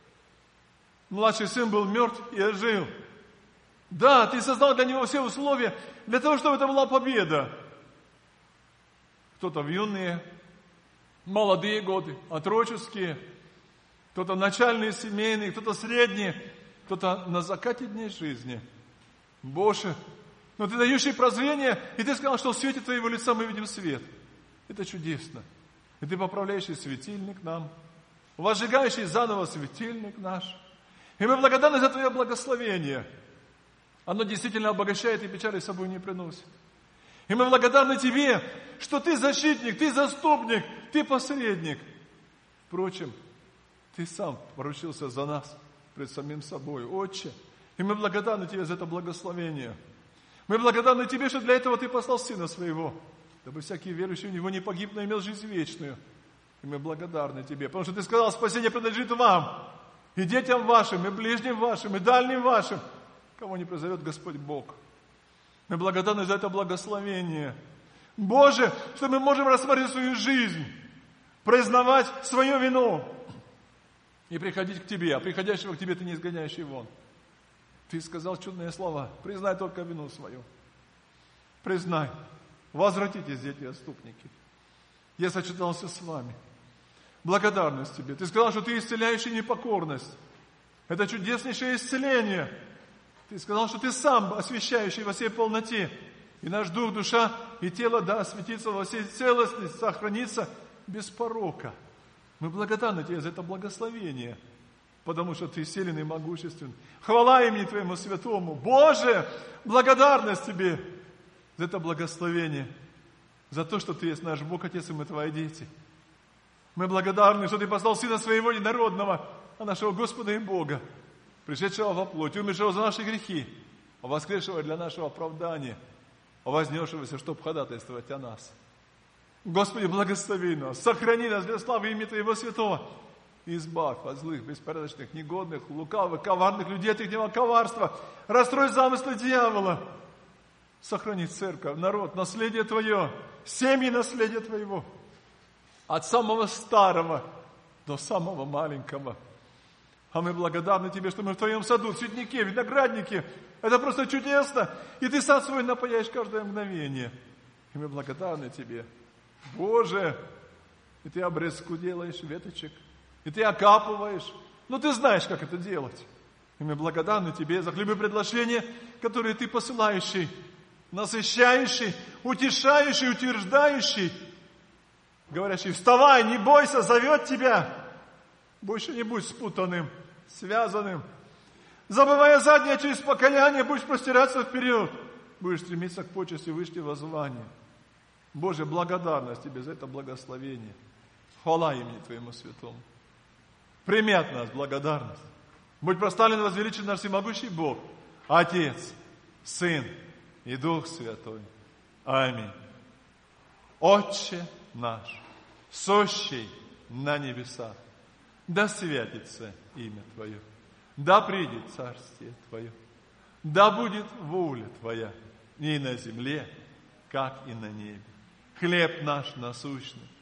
младший сын был мертв и ожил. Да, Ты создал для него все условия, для того, чтобы это была победа. Кто-то в юные, молодые годы, отроческие, кто-то начальные, семейные, кто-то средние, кто-то на закате дней жизни. Боже, но Ты дающий прозрение, и Ты сказал, что в свете Твоего лица мы видим свет. Это чудесно. И Ты поправляющий светильник нам, возжигающий заново светильник наш. И мы благодарны за Твое благословение. Оно действительно обогащает и печали с собой не приносит. И мы благодарны Тебе, что Ты защитник, Ты заступник, Ты посредник. Впрочем, Ты сам поручился за нас пред самим собой, Отче. И мы благодарны Тебе за это благословение. Мы благодарны Тебе, что для этого Ты послал Сына Своего, дабы всякий верующий в Него не погиб, но имел жизнь вечную. И мы благодарны Тебе, потому что Ты сказал, спасение принадлежит вам, и детям вашим, и ближним вашим, и дальним вашим, кого не призовет Господь Бог. Мы благодарны за это благословение. Боже, что мы можем рассмотреть свою жизнь, признавать свою вину и приходить к Тебе, а приходящего к Тебе Ты не изгоняющий вон. Ты сказал чудные слова. Признай только вину свою. Признай. Возвратитесь, дети-отступники. Я сочетался с вами. Благодарность Тебе. Ты сказал, что Ты исцеляющий непокорность. Это чудеснейшее исцеление. Ты сказал, что Ты сам освящающий во всей полноте. И наш дух, душа и тело, да, осветится во всей целостности, сохранится без порока. Мы благодарны Тебе за это благословение, потому что Ты силен и могуществен. Хвала имени Твоему святому. Боже, благодарность Тебе за это благословение, за то, что Ты есть наш Бог, Отец, и мы Твои дети. Мы благодарны, что Ты послал Сына Своего Единородного, а нашего Господа и Бога, пришедшего во плоть, умершего за наши грехи, воскресшего для нашего оправдания, вознесшегося, чтобы ходатайствовать о нас. Господи, благослови нас, сохрани нас для славы имени Твоего святого. Избавь от злых, беспорядочных, негодных, лукавых, коварных людей от ихнего коварства. Расстрой замыслы дьявола. Сохрани церковь, народ, наследие Твое, семьи наследие Твоего. От самого старого до самого маленького. А мы благодарны Тебе, что мы в Твоем саду, цветнике, винограднике. Это просто чудесно. И Ты сад свой напаяешь каждое мгновение. И мы благодарны Тебе. Боже, и Ты обрезку делаешь, веточек. И Ты окапываешь. Но Ты знаешь, как это делать. И мы благодарны Тебе за хлебы предложения, которые Ты посылающий, насыщающий, утешающий, утверждающий, говорящий, вставай, не бойся, зовет тебя. Больше не будь спутанным, связанным. Забывая заднее через покаяние, будешь простираться вперед. Будешь стремиться к почести вышнего звания. Боже, благодарность Тебе за это благословение. Хвала имени Твоему святому. Прими от нас благодарность. Будь прославлен, возвеличен наш всемогущий Бог, Отец, Сын и Дух Святой. Аминь. Отче наш, сущий на небесах, да святится имя Твое, да придет царствие Твое, да будет воля Твоя и на земле, как и на небе. Хлеб наш насущный